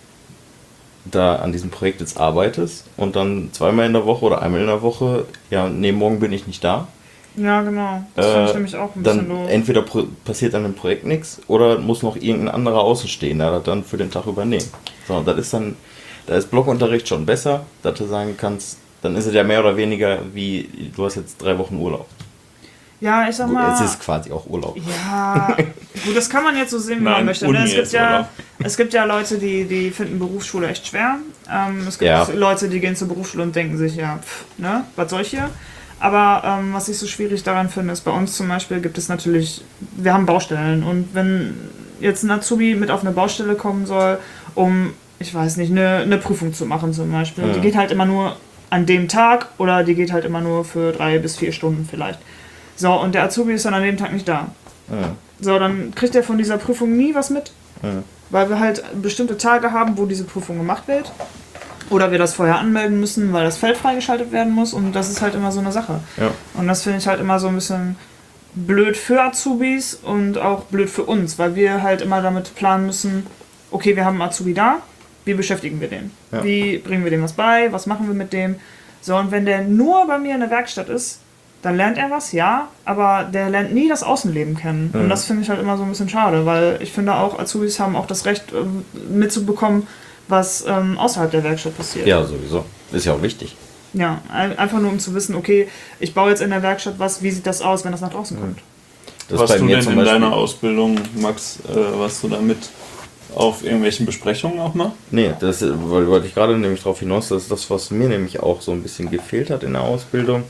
da an diesem Projekt jetzt arbeitest und dann 2-mal in der Woche oder 1-mal in der Woche, ja, nee, morgen bin ich nicht da. Ja, genau. Das finde ich nämlich auch ein bisschen Dann doof. entweder passiert an dem Projekt nichts oder muss noch irgendein anderer Außenstehender das dann für den Tag übernehmen. So, das ist dann, da ist Blockunterricht schon besser, dass du sagen kannst, dann ist es ja mehr oder weniger wie, du hast jetzt 3 Wochen Urlaub. Ja, ich sag Gut, mal. es ist quasi auch Urlaub. Ja, gut, das kann man jetzt so sehen, wie man Nein, möchte. Uni Ne? ist Urlaub. Es gibt ja Leute, die finden Berufsschule echt schwer. Es gibt Ja. Leute, die gehen zur Berufsschule und denken sich, ja, ne, was soll ich hier? Aber was ich so schwierig daran finde, ist, bei uns zum Beispiel gibt es natürlich, wir haben Baustellen. Und wenn jetzt ein Azubi mit auf eine Baustelle kommen soll, um, ich weiß nicht, eine Prüfung zu machen zum Beispiel, die geht halt immer nur an dem Tag oder die geht halt immer nur für 3 bis 4 Stunden vielleicht. So, und der Azubi ist dann an dem Tag nicht da. Ja. So, dann kriegt er von dieser Prüfung nie was mit. Ja. Weil wir halt bestimmte Tage haben, wo diese Prüfung gemacht wird. Oder wir das vorher anmelden müssen, weil das Feld freigeschaltet werden muss. Und das ist halt immer so eine Sache. Ja. Und das finde ich halt immer so ein bisschen blöd für Azubis und auch blöd für uns. Weil wir halt immer damit planen müssen, okay, wir haben einen Azubi da, wie beschäftigen wir den? Ja. Wie bringen wir dem was bei? Was machen wir mit dem? So, und wenn der nur bei mir in der Werkstatt ist, dann lernt er was, ja, aber der lernt nie das Außenleben kennen. Und das finde ich halt immer so ein bisschen schade, weil ich finde auch, Azubis haben auch das Recht mitzubekommen, was außerhalb der Werkstatt passiert. Ja, sowieso. Ist ja auch wichtig. Ja, einfach nur um zu wissen, okay, ich baue jetzt in der Werkstatt was, wie sieht das aus, wenn das nach draußen kommt? Das Was ist bei du mir denn zum in Beispiel. deiner Ausbildung, Max, was du damit auf irgendwelchen Besprechungen auch mal? Nee, das wollte ich gerade nämlich darauf hinaus, dass das, was mir nämlich auch so ein bisschen gefehlt hat in der Ausbildung,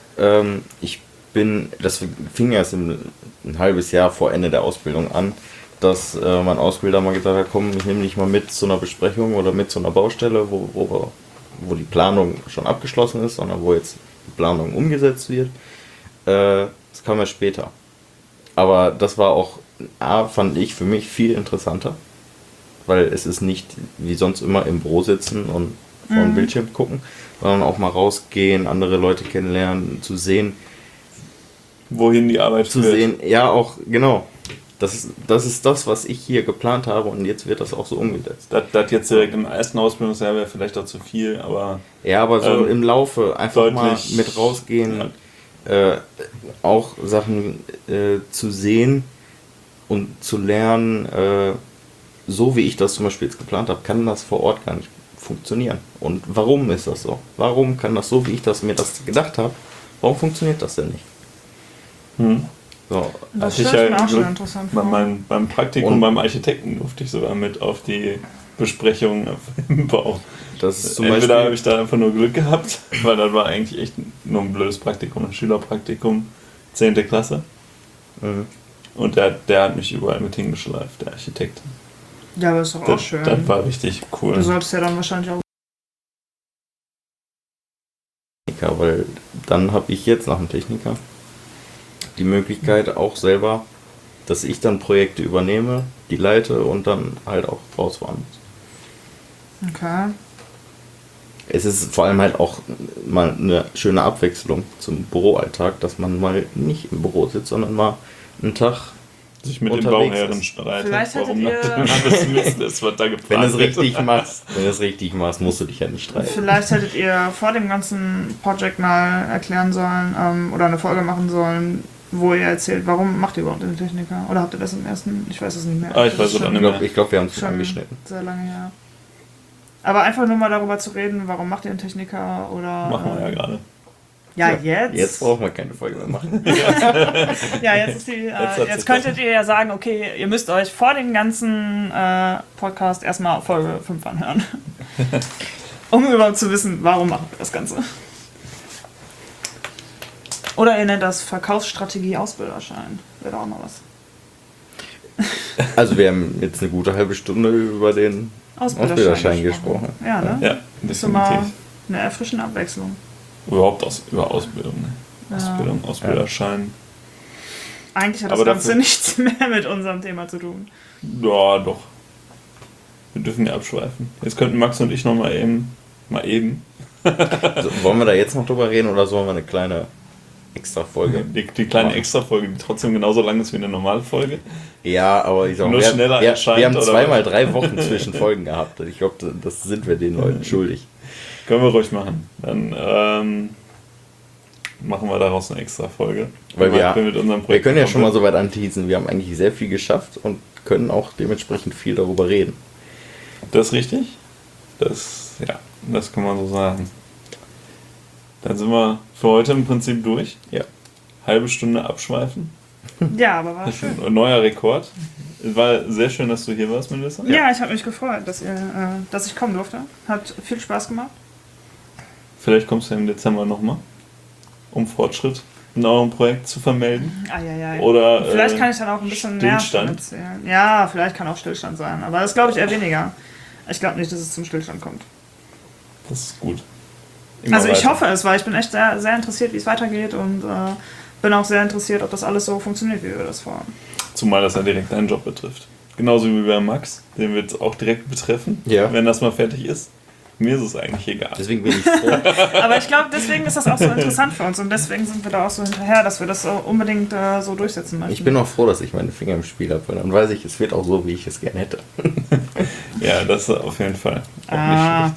das fing erst ein halbes Jahr vor Ende der Ausbildung an, dass mein Ausbilder mal gesagt hat, komm, ich nehme dich mal mit zu einer Besprechung oder mit zu einer Baustelle, wo die Planung schon abgeschlossen ist, sondern wo jetzt die Planung umgesetzt wird. Das kam ja später. Aber das war auch, fand ich für mich viel interessanter, weil es ist nicht wie sonst immer im Büro sitzen und vor dem Bildschirm gucken, sondern auch mal rausgehen, andere Leute kennenlernen, zu sehen, Wohin die Arbeit führt. ja auch, genau, das ist das, was ich hier geplant habe und jetzt wird das auch so umgesetzt. Das jetzt direkt im ersten Ausbildungsjahr wäre vielleicht auch zu viel, aber Ja, aber so im Laufe einfach mal deutlich- mit rausgehen, auch Sachen zu sehen und zu lernen, so wie ich das zum Beispiel jetzt geplant habe, kann das vor Ort gar nicht funktionieren. Und warum ist das so? Warum kann das so, wie ich mir das gedacht habe, warum funktioniert das denn nicht? So, Das ich stelle ich mir ja auch schon Glück, interessant vor. beim Praktikum Und- beim Architekten durfte ich sogar mit auf die Besprechung im Bau. das ist zum Entweder habe Beispiel, ich da einfach nur Glück gehabt, weil das war eigentlich echt nur ein blödes Praktikum, ein Schülerpraktikum, 10. Klasse. Und der hat mich überall mit hingeschleift, der Architekt. Ja, aber ist doch auch Das, schön. das war richtig cool. Du solltest ja dann wahrscheinlich auch. weil dann habe ich jetzt nach dem Techniker die Möglichkeit auch selber, dass ich dann Projekte übernehme, die leite und dann halt auch rausfahren muss. Okay. Es ist vor allem halt auch mal eine schöne Abwechslung zum Büroalltag, dass man mal nicht im Büro sitzt, sondern mal einen Tag, sich mit den unterwegs Bauherren ist. streitet, Vielleicht hättet warum ihr- das Mist ist, was da geplant wenn du es wird. richtig machst, musst du dich ja nicht streiten. Vielleicht hättet ihr vor dem ganzen Projekt mal erklären sollen oder eine Folge machen sollen, wo ihr erzählt, warum macht ihr überhaupt den Techniker? Oder habt ihr das im ersten? Ich weiß es nicht mehr. Ich weiß es auch nicht mehr. Ich glaube, wir haben es schon Schon angeschnitten. sehr lange her. Aber einfach nur mal darüber zu reden, warum macht ihr einen Techniker? Oder, Machen wir ja gerade. Ja, jetzt. Jetzt brauchen wir keine Folge mehr machen. Ja, jetzt ist die. hat's Jetzt könntet ihr ja sagen, okay, ihr müsst euch vor dem ganzen Podcast erstmal Folge 5 anhören. Um überhaupt zu wissen, warum machen wir das Ganze. Oder ihr nennt das Verkaufsstrategie Ausbilderschein. Wäre auch noch was. Also wir haben jetzt eine gute halbe Stunde über den Ausbilderschein gesprochen. Ja, ne? Ja, Das ist immer definitiv. eine erfrischende Abwechslung. Überhaupt über Ausbildung. Ne? Ja. Ausbildung, Ausbilderschein. Eigentlich hat das Aber Ganze dafür- nichts mehr mit unserem Thema zu tun. Ja, doch. Wir dürfen ja abschweifen. Jetzt könnten Max und ich noch mal eben. Also, wollen wir da jetzt noch drüber reden oder sollen wir eine kleine extra Folge? Die kleine Extra-Folge, die trotzdem genauso lang ist wie eine normale Folge. Ja, aber ich sag Nur mal, schneller wir erscheint, haben oder zweimal was? 3 Wochen zwischen Folgen gehabt. Ich glaube, das sind wir den Leuten schuldig. Können wir ruhig machen. Dann machen wir daraus eine Extra-Folge. Weil Wenn mit unserem wir Projekt können ja schon mal kommen. so weit anteasen. Wir haben eigentlich sehr viel geschafft und können auch dementsprechend viel darüber reden. Das ist richtig? Das kann man so sagen. Dann sind wir für heute im Prinzip durch. Ja. Halbe Stunde abschweifen. Ja, aber war Das ist schön. ein neuer Rekord. Es war sehr schön, dass du hier warst, Melissa. Ja, ich habe mich gefreut, dass ich kommen durfte. Hat viel Spaß gemacht. Vielleicht kommst du im Dezember nochmal, um Fortschritt in eurem Projekt zu vermelden. Eieiei. Oder Vielleicht kann ich dann auch ein bisschen mehr Stillstand? davon erzählen. Ja, vielleicht kann auch Stillstand sein. Aber das glaube ich eher weniger. Ich glaube nicht, dass es zum Stillstand kommt. Das ist gut. Immer Also ich weiter. hoffe es, weil ich bin echt sehr, sehr interessiert, wie es weitergeht und bin auch sehr interessiert, ob das alles so funktioniert, wie wir das vorhaben. Zumal das ja direkt deinen Job betrifft. Genauso wie bei Max, den wird es auch direkt betreffen, Ja. wenn das mal fertig ist. Mir ist es eigentlich egal. Deswegen bin ich froh. Aber ich glaube, deswegen ist das auch so interessant für uns und deswegen sind wir da auch so hinterher, dass wir das unbedingt so durchsetzen möchten. Ich bin auch froh, dass ich meine Finger im Spiel habe, weil dann weiß ich, es wird auch so, wie ich es gerne hätte. Ja, das ist auf jeden Fall auch nicht ja.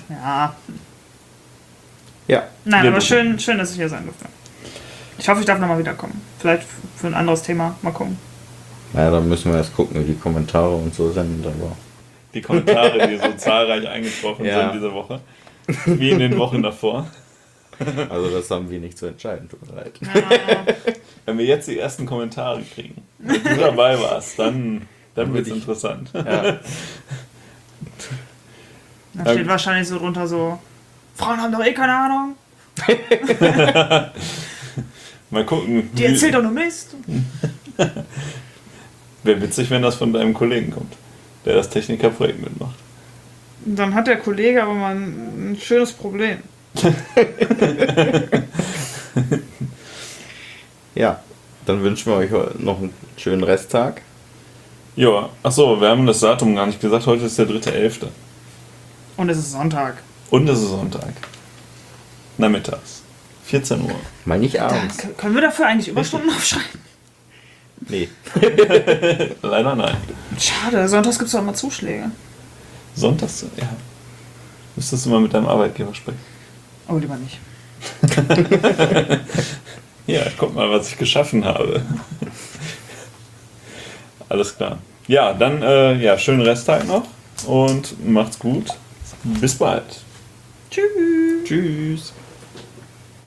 Ja, Nein, Ja, aber du- schön, dass ich hier sein durfte. Ich hoffe, ich darf nochmal wiederkommen. Vielleicht für ein anderes Thema. Mal gucken. naja, dann müssen wir erst gucken, wie die Kommentare und so sind. Aber die Kommentare, die so zahlreich eingetroffen Ja. sind diese Woche. Wie in den Wochen davor. also das haben wir nicht zu entscheiden, tut mir leid. Wenn wir jetzt die ersten Kommentare kriegen, wenn du dabei warst, dann wird es interessant. Ja. Da steht wahrscheinlich so drunter so, Frauen haben doch eh keine Ahnung. Mal gucken. Die erzählt doch nur Mist. Wäre witzig, wenn das von deinem Kollegen kommt, der das Technikerprojekt mitmacht. Dann hat der Kollege aber mal ein schönes Problem. Ja, dann wünschen wir euch noch einen schönen Resttag. Ja, achso, wir haben das Datum gar nicht gesagt. Heute ist der 3.11. Und es ist Sonntag. Und es ist Sonntag. Nachmittags. 14 Uhr. Mal nicht abends. Können wir dafür eigentlich Überstunden aufschreiben? Nee. Leider nein. Schade, sonntags gibt es doch immer Zuschläge. Sonntags, ja. Müsstest du mal mit deinem Arbeitgeber sprechen. Oh, lieber nicht. Ja, guck mal, was ich geschaffen habe. Alles klar. Ja, dann schönen Resttag noch und macht's gut. Bis bald. Tschüss. Tschüss.